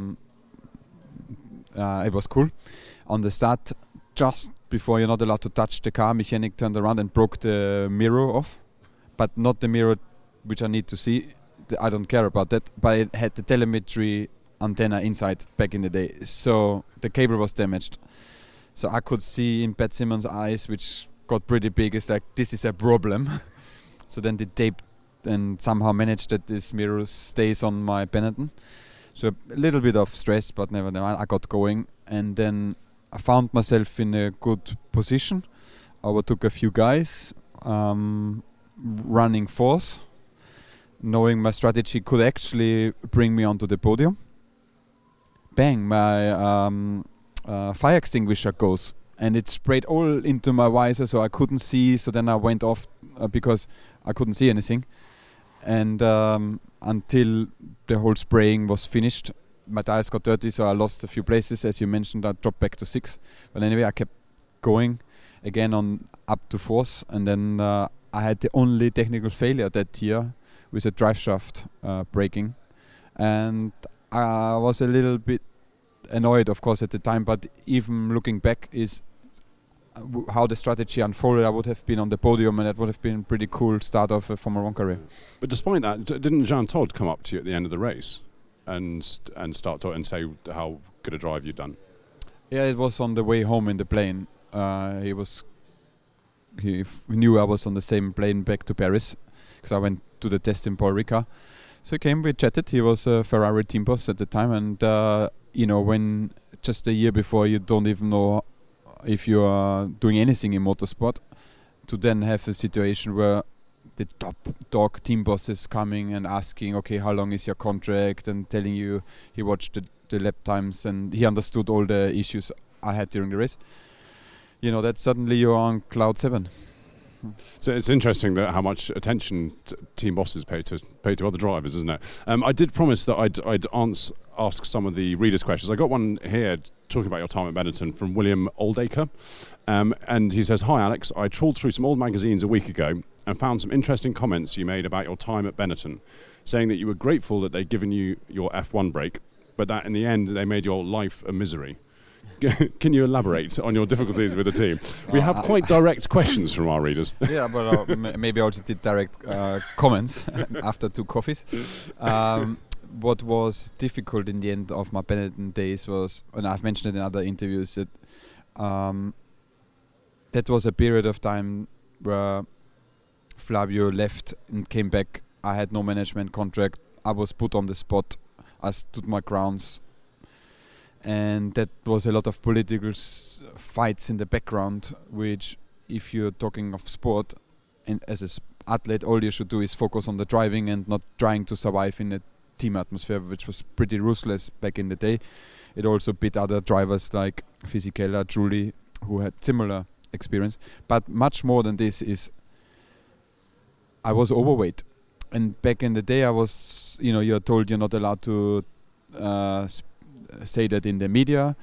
it was cool. On the start, just before you're not allowed to touch the car, Mechanic turned around and broke the mirror off, but not the mirror which I need to see. I don't care about that, but it had the telemetry antenna inside back in the day, so the cable was damaged. So I could see in Pat Simmons' eyes, which got pretty big, it's like, this is a problem. So then they taped and somehow managed that this mirror stays on my Benetton. So a little bit of stress, but never mind, I got going. And then I found myself in a good position. I overtook a few guys, running 4th, knowing my strategy could actually bring me onto the podium. Bang, my fire extinguisher goes, and it sprayed all into my visor, so I couldn't see. So then I went off because I couldn't see anything, and until the whole spraying was finished, my tires got dirty, so I lost a few places. As you mentioned, I dropped back to 6, but anyway I kept going again on up to 4th, and then I had the only technical failure that year with a drive shaft breaking, and I was a little bit annoyed, of course, at the time, but even looking back is how the strategy unfolded. I would have been on the podium, and that would have been a pretty cool start of a Formula 1 career. But despite that, didn't Jean Todt come up to you at the end of the race and start talking and say how good a drive you'd done? Yeah, it was on the way home in the plane. He knew I was on the same plane back to Paris because I went to the test in Paul Ricard. So he came, we chatted. He was a Ferrari team boss at the time, and when just a year before you don't even know if you are doing anything in motorsport, to then have a situation where the top dog team boss is coming and asking, okay, how long is your contract, and telling you he watched the lap times and he understood all the issues I had during the race. That suddenly you're on cloud 7. So it's interesting that how much attention team bosses pay to other drivers, isn't it? I did promise that I'd ask some of the readers' questions. I got one here talking about your time at Benetton from William Oldacre, and he says, "Hi Alex, I trawled through some old magazines a week ago and found some interesting comments you made about your time at Benetton, saying that you were grateful that they'd given you your F1 break, but that in the end they made your life a misery. Can you elaborate on your difficulties with the team?" We have quite direct questions from our readers. Yeah, but maybe I also did direct comments after 2 coffees. What was difficult in the end of my Benetton days was, and I've mentioned it in other interviews, that that was a period of time where Flavio left and came back. I had no management contract. I was put on the spot. I stood my grounds. And that was a lot of political fights in the background, which, if you're talking of sport, and as an athlete, all you should do is focus on the driving and not trying to survive in a team atmosphere, which was pretty ruthless back in the day. It also beat other drivers like Fisichella, Julie, who had similar experience. But much more than this is, I was overweight. And back in the day, I was, you're told you're not allowed to say that in the media.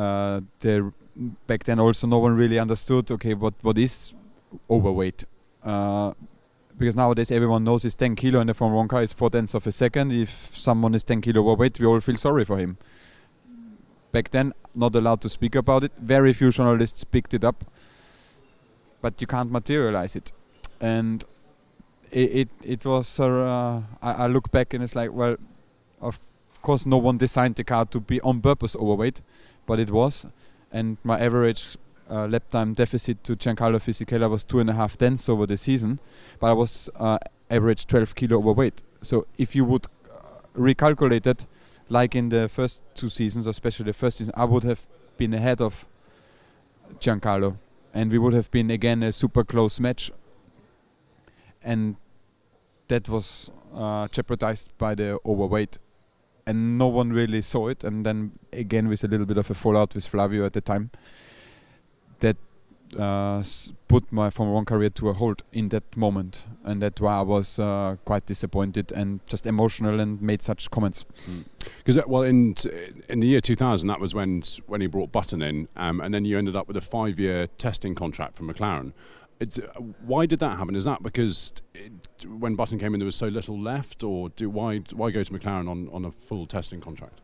Back then also no one really understood, okay, what is overweight? Because nowadays everyone knows it's 10 kilo and the Formula 1 car is 4/10 of a second. If someone is 10 kilo overweight, we all feel sorry for him. Back then, not allowed to speak about it. Very few journalists picked it up, but you can't materialize it. And it was, I look back and it's like, well, of course no one designed the car to be on purpose overweight, but it was. And my average lap time deficit to Giancarlo Fisichella was 2.5 tenths over the season, but I was average 12 kilo overweight. So if you would recalculate that, like in the first 2 seasons, especially the first season, I would have been ahead of Giancarlo, and we would have been again a super close match. And that was jeopardized by the overweight, and no one really saw it. And then again, with a little bit of a fallout with Flavio at the time, that put my Formula 1 career to a halt in that moment, and that's why I was quite disappointed and just emotional and made such comments. Because in the year 2000, that was when he brought Button in, and then you ended up with a 5-year testing contract from McLaren. Why did that happen? Is that because when Button came in there was so little left, or why go to McLaren on a full testing contract?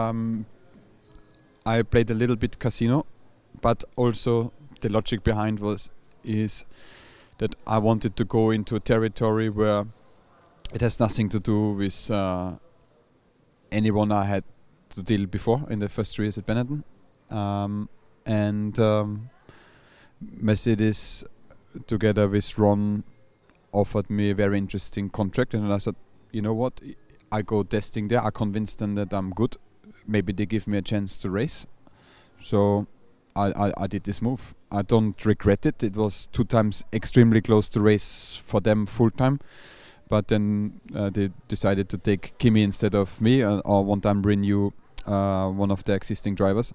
I played a little bit casino, but also the logic behind is that I wanted to go into a territory where it has nothing to do with anyone I had to deal before in the first 3 years at Benetton. Mercedes, together with Ron, offered me a very interesting contract, and I said, you know what, I go testing there, I convinced them that I'm good, maybe they give me a chance to race. So I did this move. I don't regret it. It was 2 times extremely close to race for them full time, but then they decided to take Kimi instead of me, or one time renew one of the existing drivers.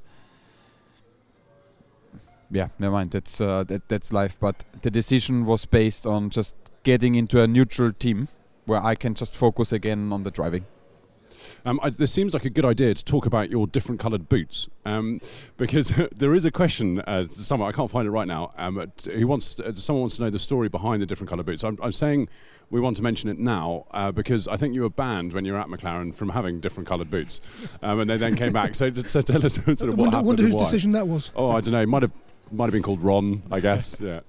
Yeah, never mind. That's life. But the decision was based on just getting into a neutral team where I can just focus again on the driving. This seems like a good idea to talk about your different coloured boots, because there is a question. Someone, I can't find it right now. Someone wants to know the story behind the different coloured boots. I'm saying we want to mention it now because I think you were banned when you were at McLaren from having different coloured boots, and they then came back. So tell us sort of what happened. I wonder whose decision that was. Oh, I don't know. It might have been called Ron, I guess. Yeah.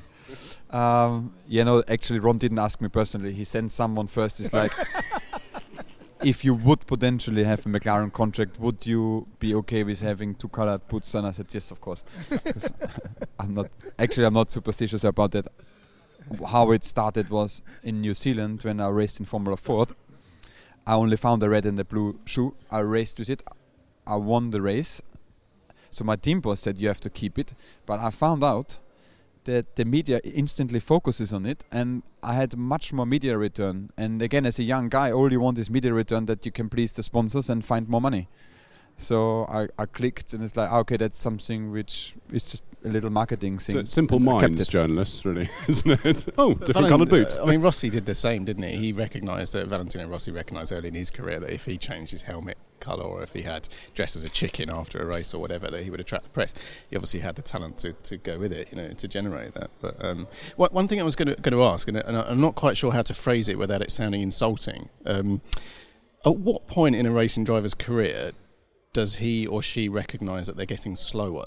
Actually, Ron didn't ask me personally. He sent someone first. It's like, if you would potentially have a McLaren contract, would you be okay with having 2 colored boots? And I said, yes, of course. I'm not superstitious about that. How it started was in New Zealand when I raced in Formula Ford. I only found the red and the blue shoe. I raced with it. I won the race. So my team boss said, you have to keep it. But I found out that the media instantly focuses on it, and I had much more media return. And again, as a young guy, all you want is media return, that you can please the sponsors and find more money. So I clicked, and it's like, okay, that's something which is just a little marketing thing. So simple minds, journalists, really, isn't it? Oh, different coloured boots. I mean, Rossi did the same, didn't he? He recognised that Valentino Rossi recognised early in his career that if he changed his helmet colour or if he had dressed as a chicken after a race or whatever, that he would attract the press. He obviously had the talent to go with it, to generate that. But one thing I was going to ask, and I'm not quite sure how to phrase it without it sounding insulting. At what point in a racing driver's career does he or she recognise that they're getting slower?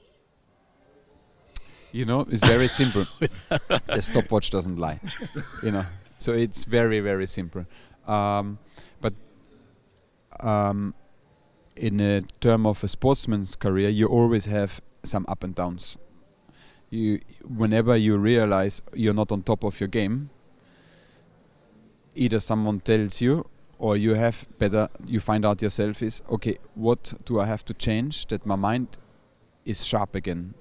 It's very simple. The stopwatch doesn't lie. So it's very, very simple. But in a term of a sportsman's career, you always have some up and downs. Whenever you realize you're not on top of your game, either someone tells you, or you find out yourself is, okay, what do I have to change that my mind is sharp again?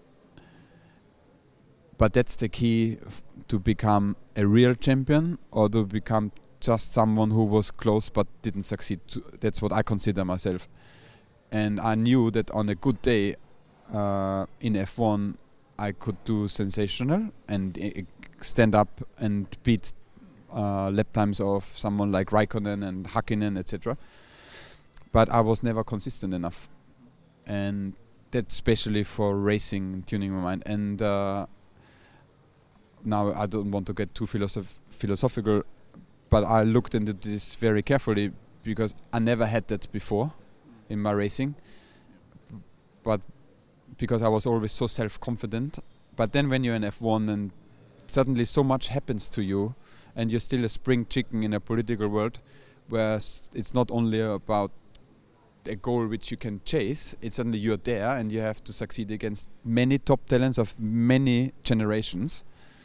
But that's the key to become a real champion or to become just someone who was close but didn't succeed. That's what I consider myself. And I knew that on a good day in F1 I could do sensational and stand up and beat lap times of someone like Raikkonen and Hakkinen, etc. But I was never consistent enough, and that's especially for racing, tuning my mind. And now I don't want to get too philosophical, but I looked into this very carefully because I never had that before in my racing, but because I was always so self-confident. But then when you're in F1 and suddenly so much happens to you, and you're still a spring chicken in a political world where it's not only about a goal which you can chase, it's suddenly you're there and you have to succeed against many top talents of many generations.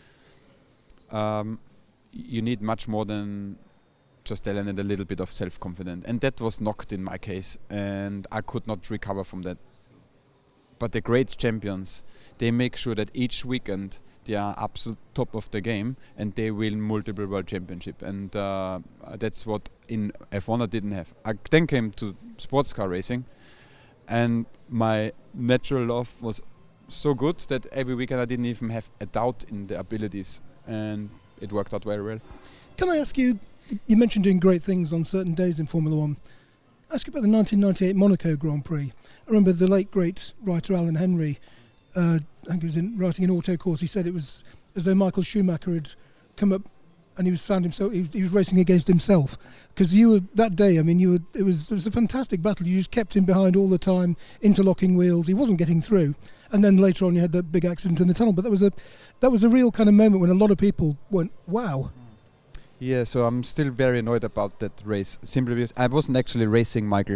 You need much more than just talent and a little bit of self-confidence. And that was knocked in my case, and I could not recover from that. But the great champions, they make sure that each weekend they are absolute top of the game and they win multiple world championship. And that's what in F1 I didn't have. I then came to sports car racing, and my natural love was so good that every weekend I didn't even have a doubt in the abilities, and it worked out very well. Can I ask you, you mentioned doing great things on certain days in Formula One. Ask you about the 1998 Monaco Grand Prix. I remember the late great writer Alan Henry, I think he was writing in Autocourse, he said it was as though Michael Schumacher had come up and he was racing against himself, because you were that day. I mean, it was a fantastic battle. You just kept him behind all the time, interlocking wheels. He wasn't getting through, and then later on you had that big accident in the tunnel. But that was a real kind of moment when a lot of people went, "Wow." Yeah, so I'm still very annoyed about that race, simply because I wasn't actually racing Michael.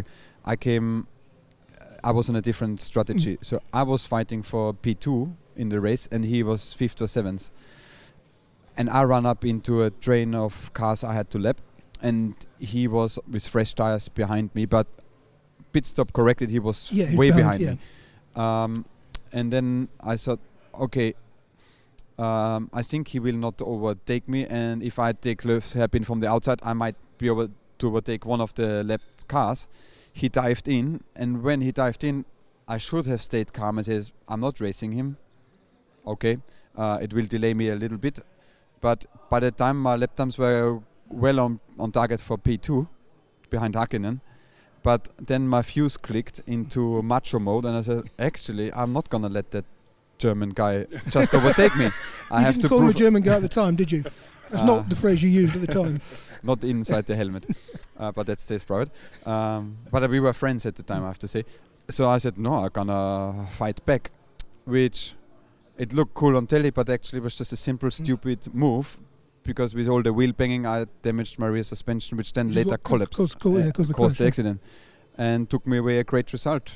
I was on a different strategy. So I was fighting for P2 in the race, and he was 5th or 7th. And I ran up into a train of cars I had to lap, and he was with fresh tires behind me, but pit stop corrected, he was way behind me. And then I thought, okay, I think he will not overtake me, and if I take left hairpin from the outside, I might be able to overtake one of the left cars. He dived in, and when he dived in, I should have stayed calm and says, I'm not racing him. Okay, it will delay me a little bit. But by the time my lap times were well on target for P2, behind Hakkinen, but then my fuse clicked into macho mode, and I said, actually, I'm not going to let that German guy just overtake me. I have to call him a German guy at the time, did you? That's not the phrase you used at the time. Not inside the helmet, but that stays private. But we were friends at the time, I have to say. So I said, no, I'm gonna fight back, which it looked cool on telly, but actually was just a simple, stupid move, because with all the wheel banging, I damaged my rear suspension, which then later collapsed, caused the accident, and took me away a great result.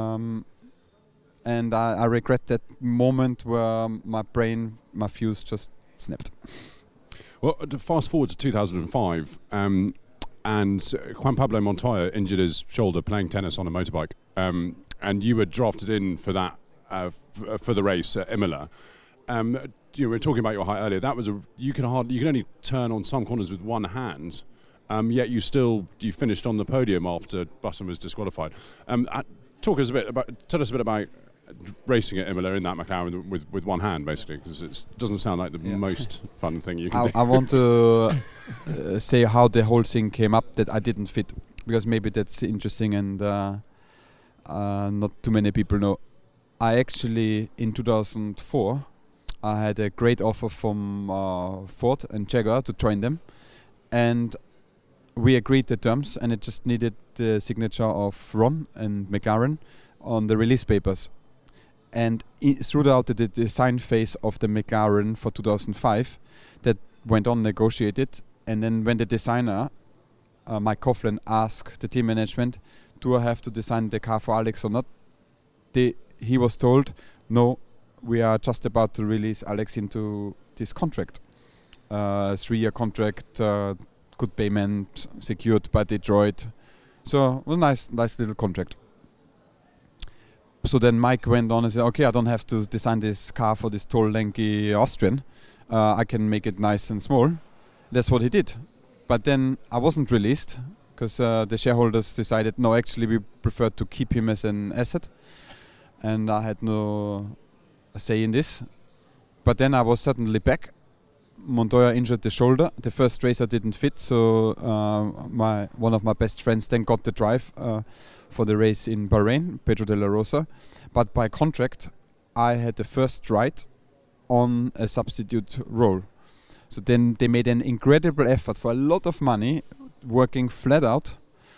And I regret that moment where my fuse just snapped. Well, to fast forward to 2005, and Juan Pablo Montoya injured his shoulder playing tennis on a motorbike, and you were drafted in for that for the race at Imola. We were talking about your height earlier. That was you can only turn on some corners with one hand, yet you finished on the podium after Button was disqualified. Tell us a bit about racing at Imola in that McLaren with one hand, basically, because it doesn't sound like the most fun thing you can do. I want to say how the whole thing came up that I didn't fit, because maybe that's interesting and not too many people know. I actually, in 2004, I had a great offer from Ford and Jaguar to join them, and we agreed the terms, and it just needed the signature of Ron and McLaren on the release papers. And throughout the design phase of the McLaren for 2005, that went on negotiated, and then when the designer, Mike Coughlin, asked the team management, do I have to design the car for Alex or not? He was told, no, we are just about to release Alex into this contract. 3-year contract, good payment, secured by Detroit. So it was a nice little contract. So then Mike went on and said, okay, I don't have to design this car for this tall, lanky Austrian. I can make it nice and small. That's what he did. But then I wasn't released because the shareholders decided, no, actually we prefer to keep him as an asset. And I had no say in this. But then I was suddenly back. Montoya injured the shoulder. The first race I didn't fit, so one of my best friends then got the drive for the race in Bahrain, Pedro de la Rosa. But by contract, I had the first ride on a substitute role. So then they made an incredible effort for a lot of money, working flat out,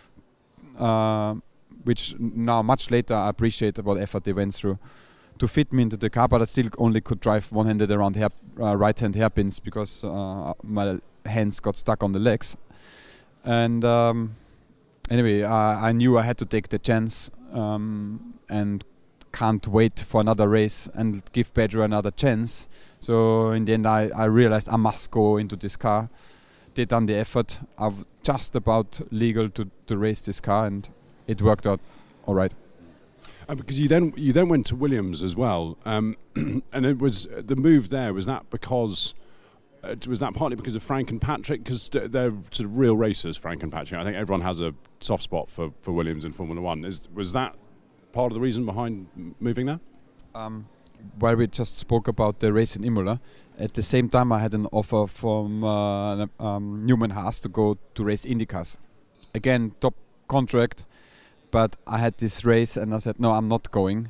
which now much later I appreciate what effort they went through to fit me into the car, but I still only could drive one-handed around right-hand hairpins because my hands got stuck on the legs. And anyway, I knew I had to take the chance and can't wait for another race and give Pedro another chance. So in the end, I realized I must go into this car. They done the effort. I was just about legal to race this car, and it worked out all right. Because you then went to Williams as well, and it was the move there. Was that partly because of Frank and Patrick? Because they're sort of real racers, Frank and Patrick. I think everyone has a soft spot for Williams in Formula One. Was that part of the reason behind moving there? While we just spoke about the race in Imola, at the same time I had an offer from Newman Haas to go to race IndyCars. Again, top contract. But I had this race and I said, no, I'm not going.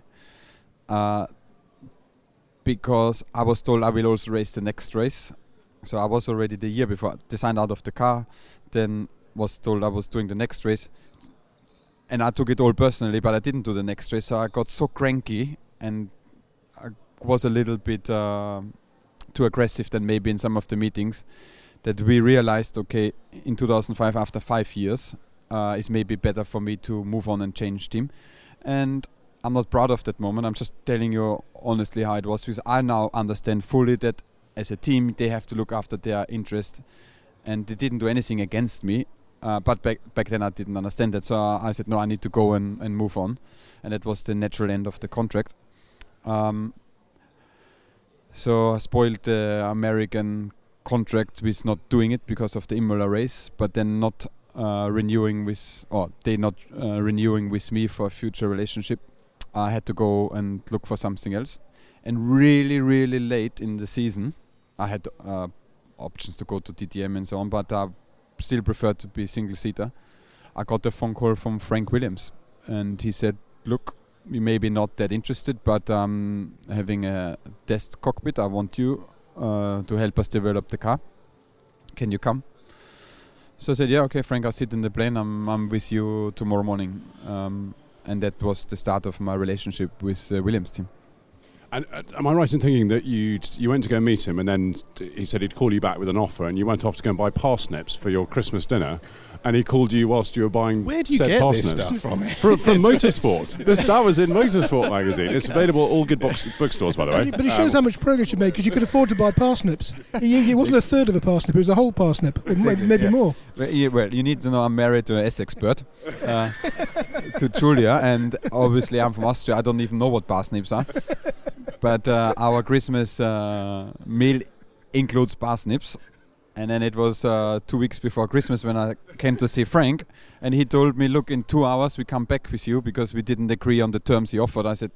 Because I was told I will also race the next race. So I was already the year before designed out of the car. Then was told I was doing the next race. And I took it all personally, but I didn't do the next race. So I got so cranky and I was a little bit too aggressive than maybe in some of the meetings that we realized, okay, in 2005, after 5 years, is maybe better for me to move on and change team. And I'm not proud of that moment. I'm just telling you honestly how it was, because I now understand fully that as a team they have to look after their interest, and they didn't do anything against me. But back then I didn't understand that, so I said no, I need to go and move on, and that was the natural end of the contract. So I spoiled the American contract with not doing it because of the Imola race, but then not renewing with me for a future relationship. I had to go and look for something else. And really, really late in the season, I had options to go to DTM and so on, but I still preferred to be single-seater. I got a phone call from Frank Williams, and he said, look, we may be not that interested, but having a test cockpit, I want you to help us develop the car. Can you come? So I said, yeah, okay, Frank, I'll sit in the plane. I'm with you tomorrow morning. And that was the start of my relationship with the Williams team. And am I right in thinking that you went to go meet him, and then he said he'd call you back with an offer, and you went off to go and buy parsnips for your Christmas dinner, and he called you whilst you were buying Where do you said get parsnips? this stuff from? From Motorsport. That was in Motorsport magazine. Okay. It's available at all good bookstores, by the way. But it shows how much progress you made, because you could afford to buy parsnips. It wasn't a third of a parsnip, it was a whole parsnip, or maybe more. Well, you need to know I'm married to an S-expert, to Julia, and obviously I'm from Austria. I don't even know what parsnips are. But our Christmas meal includes parsnips. And then it was 2 weeks before Christmas when I came to see Frank, and he told me, look, in 2 hours we come back with you, because we didn't agree on the terms he offered. I said,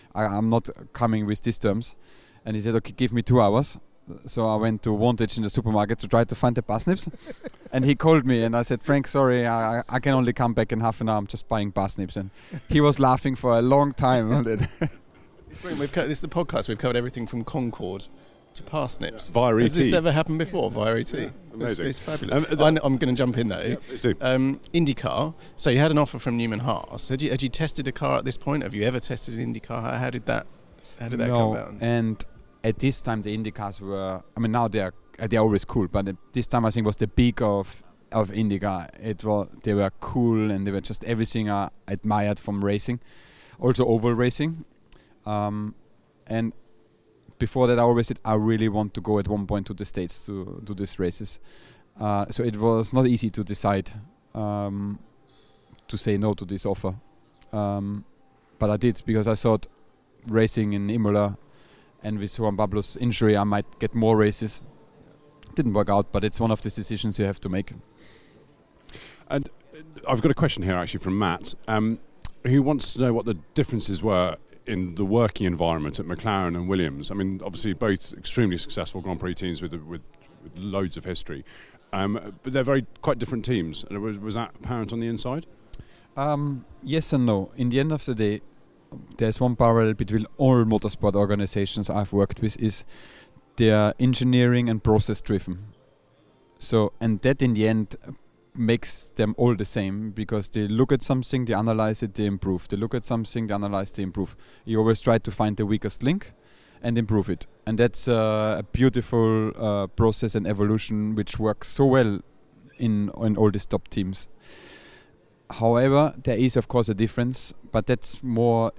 I'm not coming with these terms. And he said, okay, give me 2 hours. So I went to Wantage in the supermarket to try to find the parsnips. And he called me and I said, Frank, sorry, I can only come back in half an hour. I'm just buying parsnips. And he was laughing for a long time on it. This is the podcast. We've covered everything from Concorde to parsnips. Via ET. Has this ever happened before? Via ET? Yeah, amazing. It's fabulous. I'm going to jump in though. Yeah, please do. IndyCar. So you had an offer from Newman Haas. Had you tested a car at this point? Have you ever tested an IndyCar? How did that come about? And at this time the IndyCars were, I mean now they're always cool, but at this time I think was the peak of IndyCar. They were cool and they were just everything I admired from racing, also oval racing. And before that I always said I really want to go at one point to the States to do these races. So it was not easy to decide to say no to this offer. But I did, because I thought racing in Imola and with Juan Pablo's injury I might get more races. Didn't work out, but it's one of the decisions you have to make. And I've got a question here actually from Matt, who wants to know what the differences were in the working environment at McLaren and Williams. I mean, obviously both extremely successful Grand Prix teams with loads of history, but they're quite different teams. And was that apparent on the inside? Yes and no. In the end of the day, there's one parallel between all motorsport organizations I've worked with, is they're engineering and process driven. So, and that in the end makes them all the same, because they look at something, they analyze it, they improve. They look at something, they analyze, they improve. You always try to find the weakest link and improve it. And that's a beautiful process and evolution which works so well in all these top teams. However, there is of course a difference, but that's more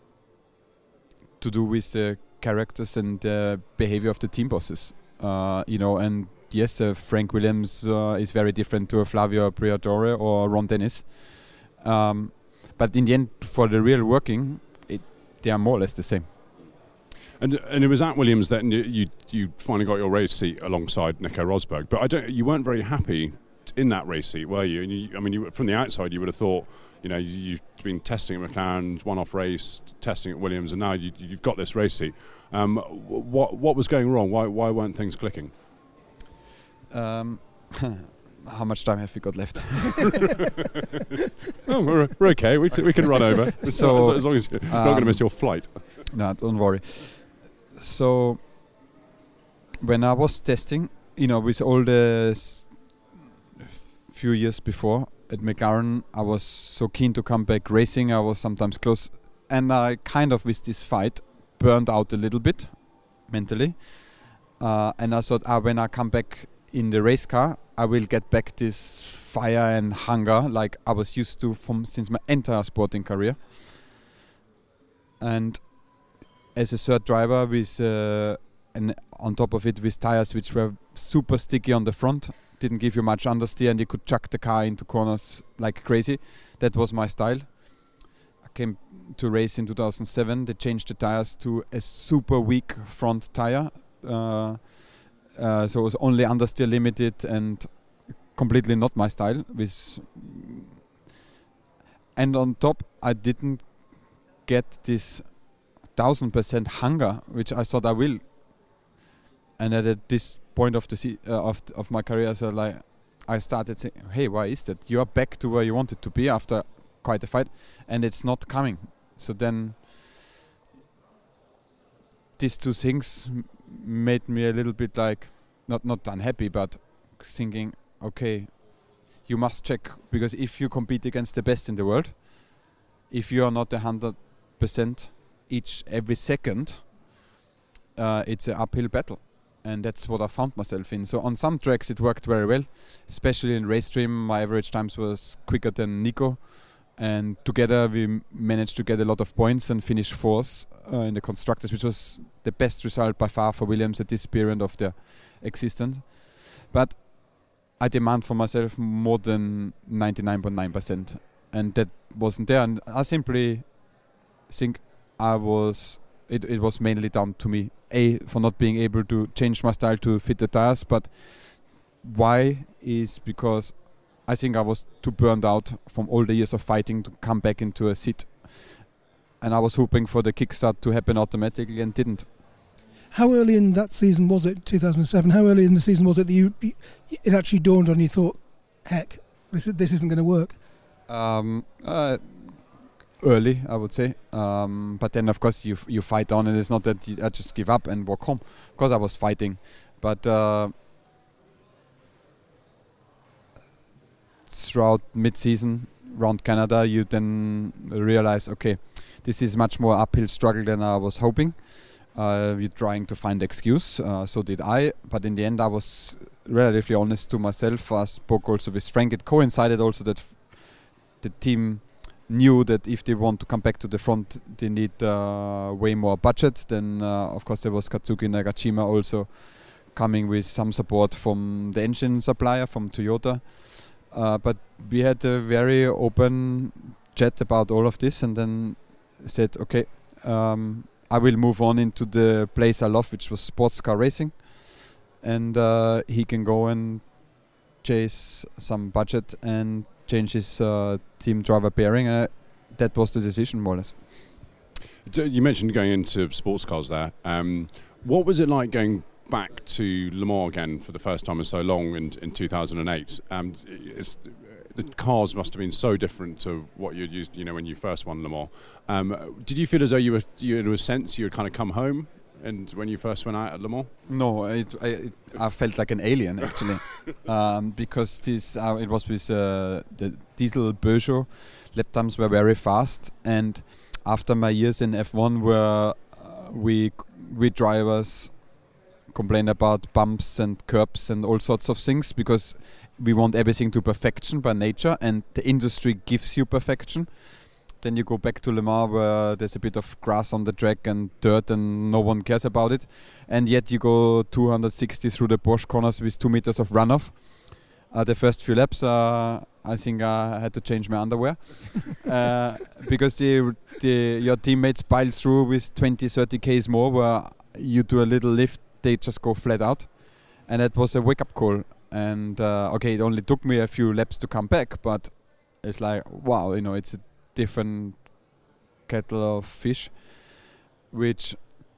to do with the characters and the behavior of the team bosses. And yes, Frank Williams is very different to a Flavio Briatore or Ron Dennis. But in the end, for the real working, they are more or less the same. And it was at Williams that you finally got your race seat alongside Nico Rosberg. But you weren't very happy in that race seat, were you? And from the outside, you would have thought, you've been testing at McLaren, one-off race, testing at Williams, and now you've got this race seat. What was going wrong? Why weren't things clicking? How much time have we got left? Oh, we're okay. We can run over. So as long as you're not going to miss your flight. No, don't worry. So when I was testing, with all the few years before at McLaren, I was so keen to come back racing. I was sometimes close, and I kind of, with this fight, burned out a little bit mentally. And I thought, when I come back in the race car, I will get back this fire and hunger like I was used to since my entire sporting career. And as a third driver, with and on top of it with tires which were super sticky on the front, didn't give you much understeer, and you could chuck the car into corners like crazy. That was my style. I came to race in 2007. They changed the tires to a super weak front tire. So it was only understeer limited and completely not my style. And on top, I didn't get this 1000% hunger, which I thought I will. And at this point of of my career, so I started saying, "Hey, why is that? You are back to where you wanted to be after quite a fight, and it's not coming." So then, these two things made me a little bit not unhappy, but thinking, okay, you must check, because if you compete against the best in the world, if you are not 100% every second, it's an uphill battle. And that's what I found myself in. So on some tracks it worked very well, especially in Racestream. My average times was quicker than Nico, and together we managed to get a lot of points and finish fourth in the constructors, which was the best result by far for Williams at this period of their existence. But I demand for myself more than 99.9%, and that wasn't there. And I simply think it was mainly down to me, for not being able to change my style to fit the tires, but why is because I think I was too burned out from all the years of fighting to come back into a seat. and I was hoping for the kickstart to happen automatically, and didn't. How early in that season was it, 2007? How early in the season was it that it actually dawned on you, thought, heck, this isn't going to work? Early, I would say. But then, of course, you fight on, and it's not that I just give up and walk home. Of course, I was fighting. But throughout mid-season, around Canada, you then realize, okay, this is much more uphill struggle than I was hoping. You're trying to find excuse, so did I. But in the end, I was relatively honest to myself. I spoke also with Frank. It coincided also that the team knew that if they want to come back to the front, they need way more budget. Then, of course, there was Katsuki Nagashima also coming with some support from the engine supplier, from Toyota. But we had a very open chat about all of this, and then said, okay, I will move on into the place I love, which was sports car racing, and he can go and chase some budget and change his team driver pairing. That was the decision, more or less. You mentioned going into sports cars there. What was it like going back to Le Mans again for the first time in so long in 2008? The cars must have been so different to what you'd used, when you first won Le Mans. Did you feel as though you in a sense, you had kind of come home, and when you first went out at Le Mans? No, I felt like an alien actually, because it was with the diesel Peugeot. Lap times were very fast, and after my years in F1, where we drivers complain about bumps and curbs and all sorts of things, because we want everything to perfection by nature, and the industry gives you perfection. Then you go back to Le Mans, where there's a bit of grass on the track and dirt, and no one cares about it. And yet you go 260 through the Porsche corners with 2 meters of runoff. The first few laps, I think I had to change my underwear because your teammates pile through with 20-30 Ks more, where you do a little lift, they just go flat out. And that was a wake-up call. And it only took me a few laps to come back, but it's like, wow, it's a different kettle of fish, which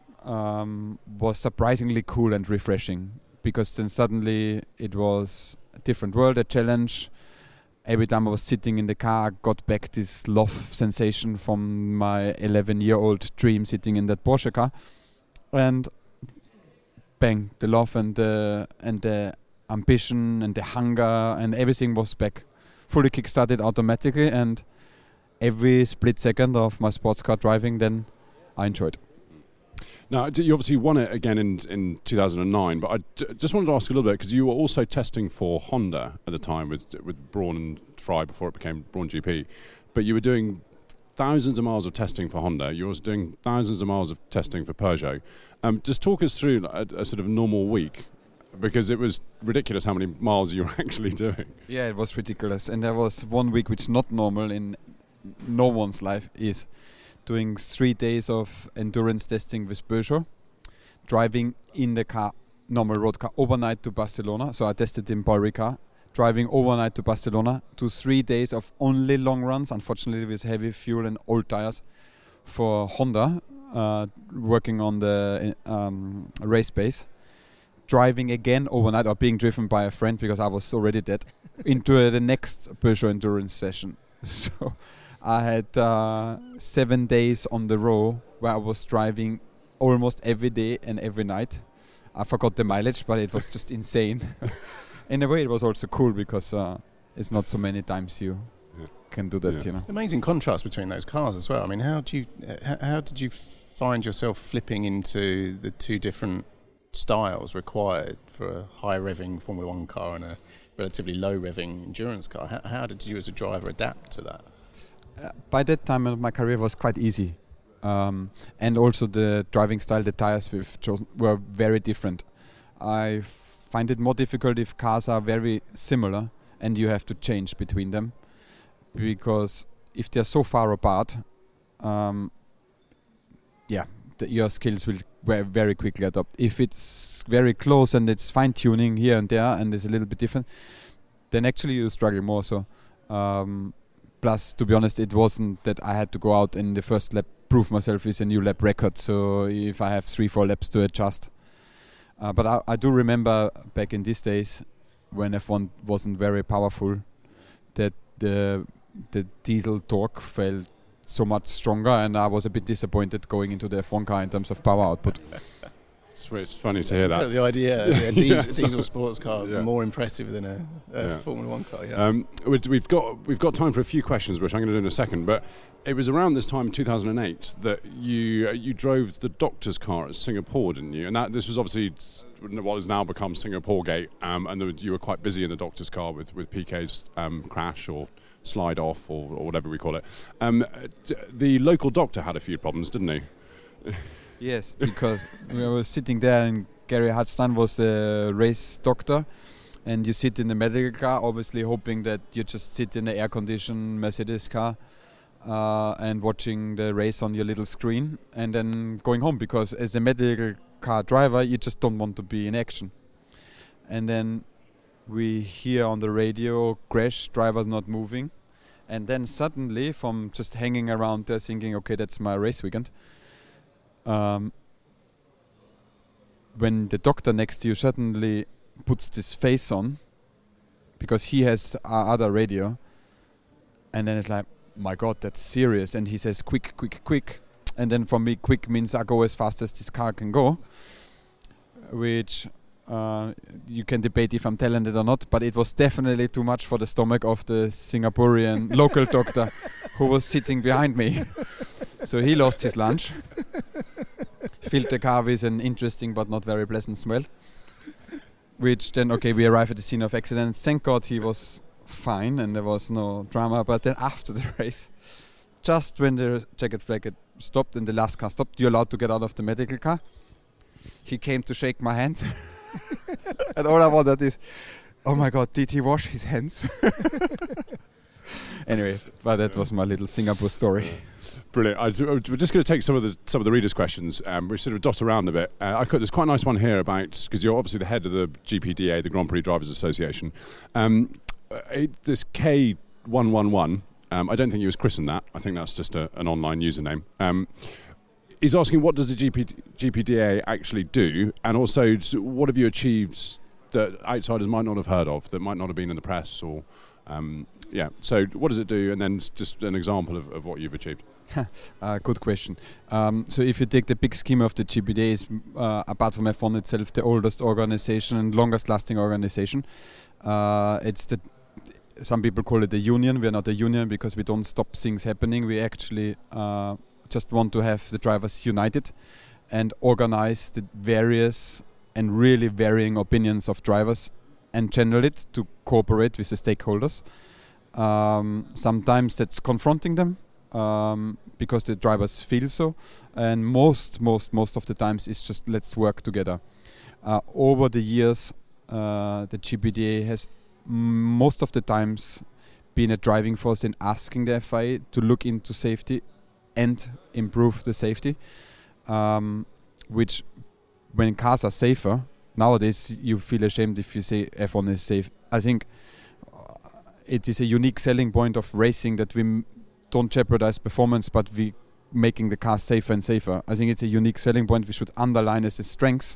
was surprisingly cool and refreshing, because then suddenly it was a different world, a challenge. Every time I was sitting in the car, I got back this love sensation from my 11-year-old dream sitting in that Porsche car, and bang, the love and the ambition and the hunger and everything was back. Fully kick-started automatically, and every split second of my sports car driving, then I enjoyed. Now, you obviously won it again in 2009, but I just wanted to ask a little bit, because you were also testing for Honda at the time with Brawn and Fry before it became Brawn GP, but you were doing thousands of miles of testing for Honda. You were also doing thousands of miles of testing for Peugeot. Just talk us through a sort of normal week, because it was ridiculous how many miles you were actually doing. Yeah, it was ridiculous. And there was one week which is not normal in no one's life, is doing 3 days of endurance testing with Peugeot, driving in the car, normal road car, overnight to Barcelona. So I tested in Paul Ricard, driving overnight to Barcelona, to 3 days of only long runs, unfortunately with heavy fuel and old tires, for Honda, working on the race base. Driving again overnight, or being driven by a friend because I was already dead, into the next Peugeot endurance session. So I had 7 days on the row where I was driving almost every day and every night. I forgot the mileage, but it was just insane. In a way, it was also cool, because it's not so many times you can do that. Amazing contrast between those cars as well. I mean, how did you find yourself flipping into the two different styles required for a high revving Formula 1 car and a relatively low revving endurance car? How did you as a driver adapt to that? By that time of my career was quite easy, and also the driving style, the tires we've chosen were very different. I find it more difficult if cars are very similar and you have to change between them, because if they're so far apart, your skills will very quickly adapt. If it's very close and it's fine-tuning here and there and it's a little bit different, then actually you struggle more. So plus, to be honest, it wasn't that I had to go out in the first lap prove myself is a new lap record. So if I have 3-4 laps to adjust. But I do remember back in these days when F1 wasn't very powerful, that the diesel torque felt so much stronger, and I was a bit disappointed going into the F1 car in terms of power output. It's funny to hear that. The idea, a diesel sports car more impressive than a Formula 1 car. Yeah. We've got time for a few questions, which I'm going to do in a second. But it was around this time, 2008, that you drove the doctor's car at Singapore, didn't you? And this was obviously what has now become Singapore Gate. And you were quite busy in the doctor's car with Piquet's crash or slide off or whatever we call it. The local doctor had a few problems, didn't he? Yes, because we were sitting there and Gary Hudson was the race doctor, and you sit in the medical car, obviously hoping that you just sit in the air-conditioned Mercedes car and watching the race on your little screen and then going home, because as a medical car driver you just don't want to be in action. And then we hear on the radio, crash, driver's not moving, and then suddenly from just hanging around there thinking, okay, that's my race weekend, when the doctor next to you suddenly puts this face on because he has other radio, and then it's like, my God, that's serious. And he says, quick, quick, quick. And then for me, quick means I go as fast as this car can go, which you can debate if I'm talented or not, but it was definitely too much for the stomach of the Singaporean local doctor who was sitting behind me. So he lost his lunch, filled the car with an interesting but not very pleasant smell, which then, we arrive at the scene of accident. Thank God he was fine and there was no drama. But then after the race, just when the checkered flag had stopped and the last car stopped, you're allowed to get out of the medical car. He came to shake my hand. And all I wanted is, oh my God, did he wash his hands? Anyway, but that was my little Singapore story. Brilliant. We're just going to take some of the readers' questions. We sort of dot around a bit. There's quite a nice one here about, because you're obviously the head of the GPDA, the Grand Prix Drivers Association. This K111, I don't think he was christened that. I think that's just an online username. He's asking, what does the GPDA actually do? And also, what have you achieved that outsiders might not have heard of, that might not have been in the press? Or so what does it do? And then just an example of what you've achieved. Good question. So if you take the big scheme of the GPDA, is apart from F1 itself, the oldest organization and longest lasting organization. Some people call it a union. We are not a union because we don't stop things happening. We actually just want to have the drivers united and organize the various and really varying opinions of drivers and channel it to cooperate with the stakeholders. Sometimes that's confronting them because the drivers feel so, and most of the times it's just let's work together. Over the years, the GPDA has most of the times been a driving force in asking the FIA to look into safety and improve the safety, which when cars are safer, nowadays you feel ashamed if you say F1 is safe. I think it is a unique selling point of racing that we don't jeopardize performance, but we making the cars safer and safer. I think it's a unique selling point we should underline as a strength,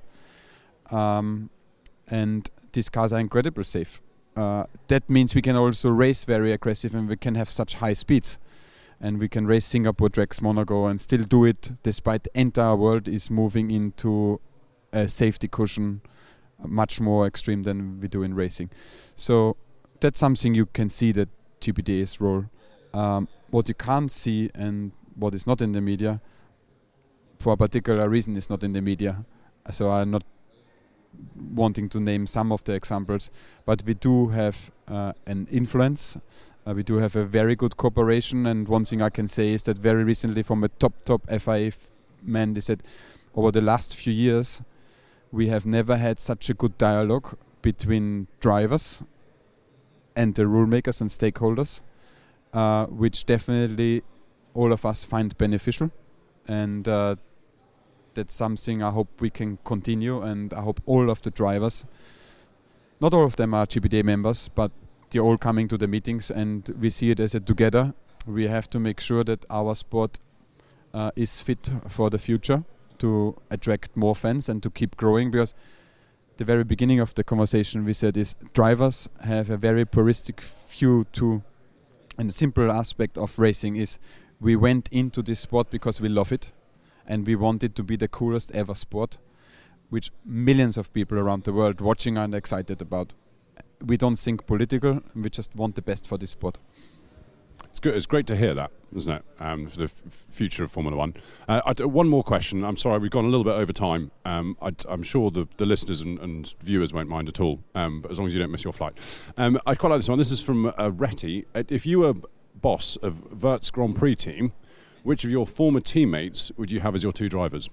and these cars are incredibly safe. That means we can also race very aggressive and we can have such high speeds. And we can race Singapore tracks, Monaco, and still do it despite the entire world is moving into a safety cushion much more extreme than we do in racing. So that's something you can see that GPDA's role. What you can't see and what is not in the media, for a particular reason, is not in the media. So I'm not wanting to name some of the examples, but we do have an influence. We do have a very good cooperation, and one thing I can say is that very recently from a top FIA man, they said over the last few years we have never had such a good dialogue between drivers and the rule makers and stakeholders, which definitely all of us find beneficial, and that's something I hope we can continue, and I hope all of the drivers, not all of them are GPDA members, but they're all coming to the meetings, and we see it as a together. We have to make sure that our sport is fit for the future to attract more fans and to keep growing, because the very beginning of the conversation we said is drivers have a very puristic view to, and the simple aspect of racing is we went into this sport because we love it and we want it to be the coolest ever sport, which millions of people around the world watching and excited about. We don't think political, we just want the best for this sport. It's good. It's great to hear that, isn't it, for the future of Formula One. One more question. I'm sorry, we've gone a little bit over time. I'm sure the listeners and viewers won't mind at all, but as long as you don't miss your flight. I quite like this one. This is from Retty. If you were boss of Wert's Grand Prix team, which of your former teammates would you have as your two drivers?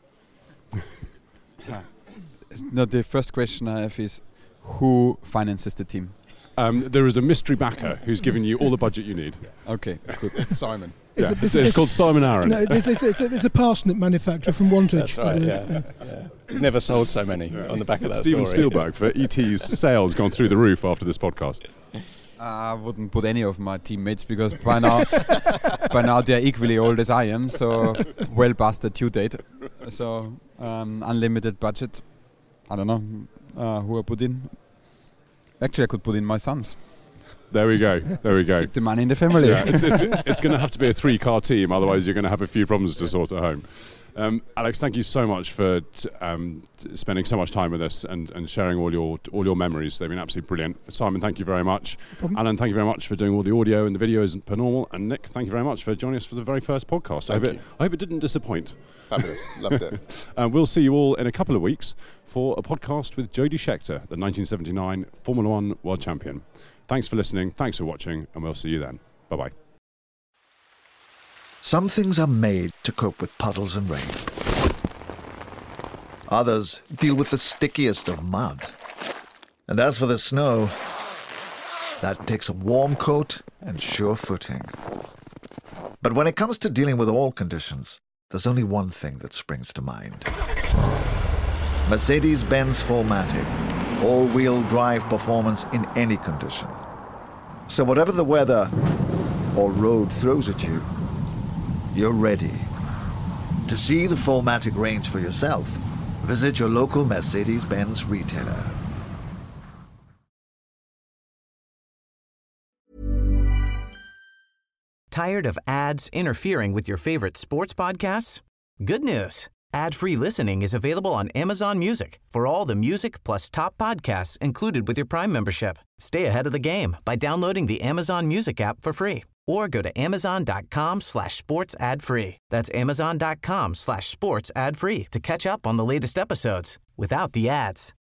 No, the first question I have is, who finances the team? There is a mystery backer who's giving you all the budget you need. Okay, it's Simon. It's called Simon Aaron. No, it's a parsnip manufacturer from Wantage. That's right, yeah. He's never sold so many on the back of that Steven story. Spielberg for E.T.'s sales gone through the roof after this podcast. I wouldn't put any of my teammates, because by now they're equally old as I am, so well past the due date. So unlimited budget. I don't know who I put in. Actually, I could put in my sons. There we go. Keep the money in the family. Yeah, it's going to have to be a 3-car team, otherwise you're going to have a few problems to sort at home. Alex, thank you so much for spending so much time with us and sharing all your memories. They've been absolutely brilliant. Simon, thank you very much. No Alan, thank you very much for doing all the audio and the videos per normal. And Nick, thank you very much for joining us for the very first podcast. I hope it didn't disappoint. Fabulous. Loved it. We'll see you all in a couple of weeks for a podcast with Jody Scheckter, the 1979 Formula One World Champion. Thanks for listening, thanks for watching, and we'll see you then. Bye-bye. Some things are made to cope with puddles and rain. Others deal with the stickiest of mud. And as for the snow, that takes a warm coat and sure footing. But when it comes to dealing with all conditions, there's only one thing that springs to mind. Mercedes-Benz 4MATIC, all-wheel drive performance in any condition. So whatever the weather or road throws at you, you're ready. To see the 4MATIC range for yourself, visit your local Mercedes-Benz retailer. Tired of ads interfering with your favorite sports podcasts? Good news. Ad-free listening is available on Amazon Music for all the music plus top podcasts included with your Prime membership. Stay ahead of the game by downloading the Amazon Music app for free or go to amazon.com/sports ad free. That's amazon.com/sports ad free to catch up on the latest episodes without the ads.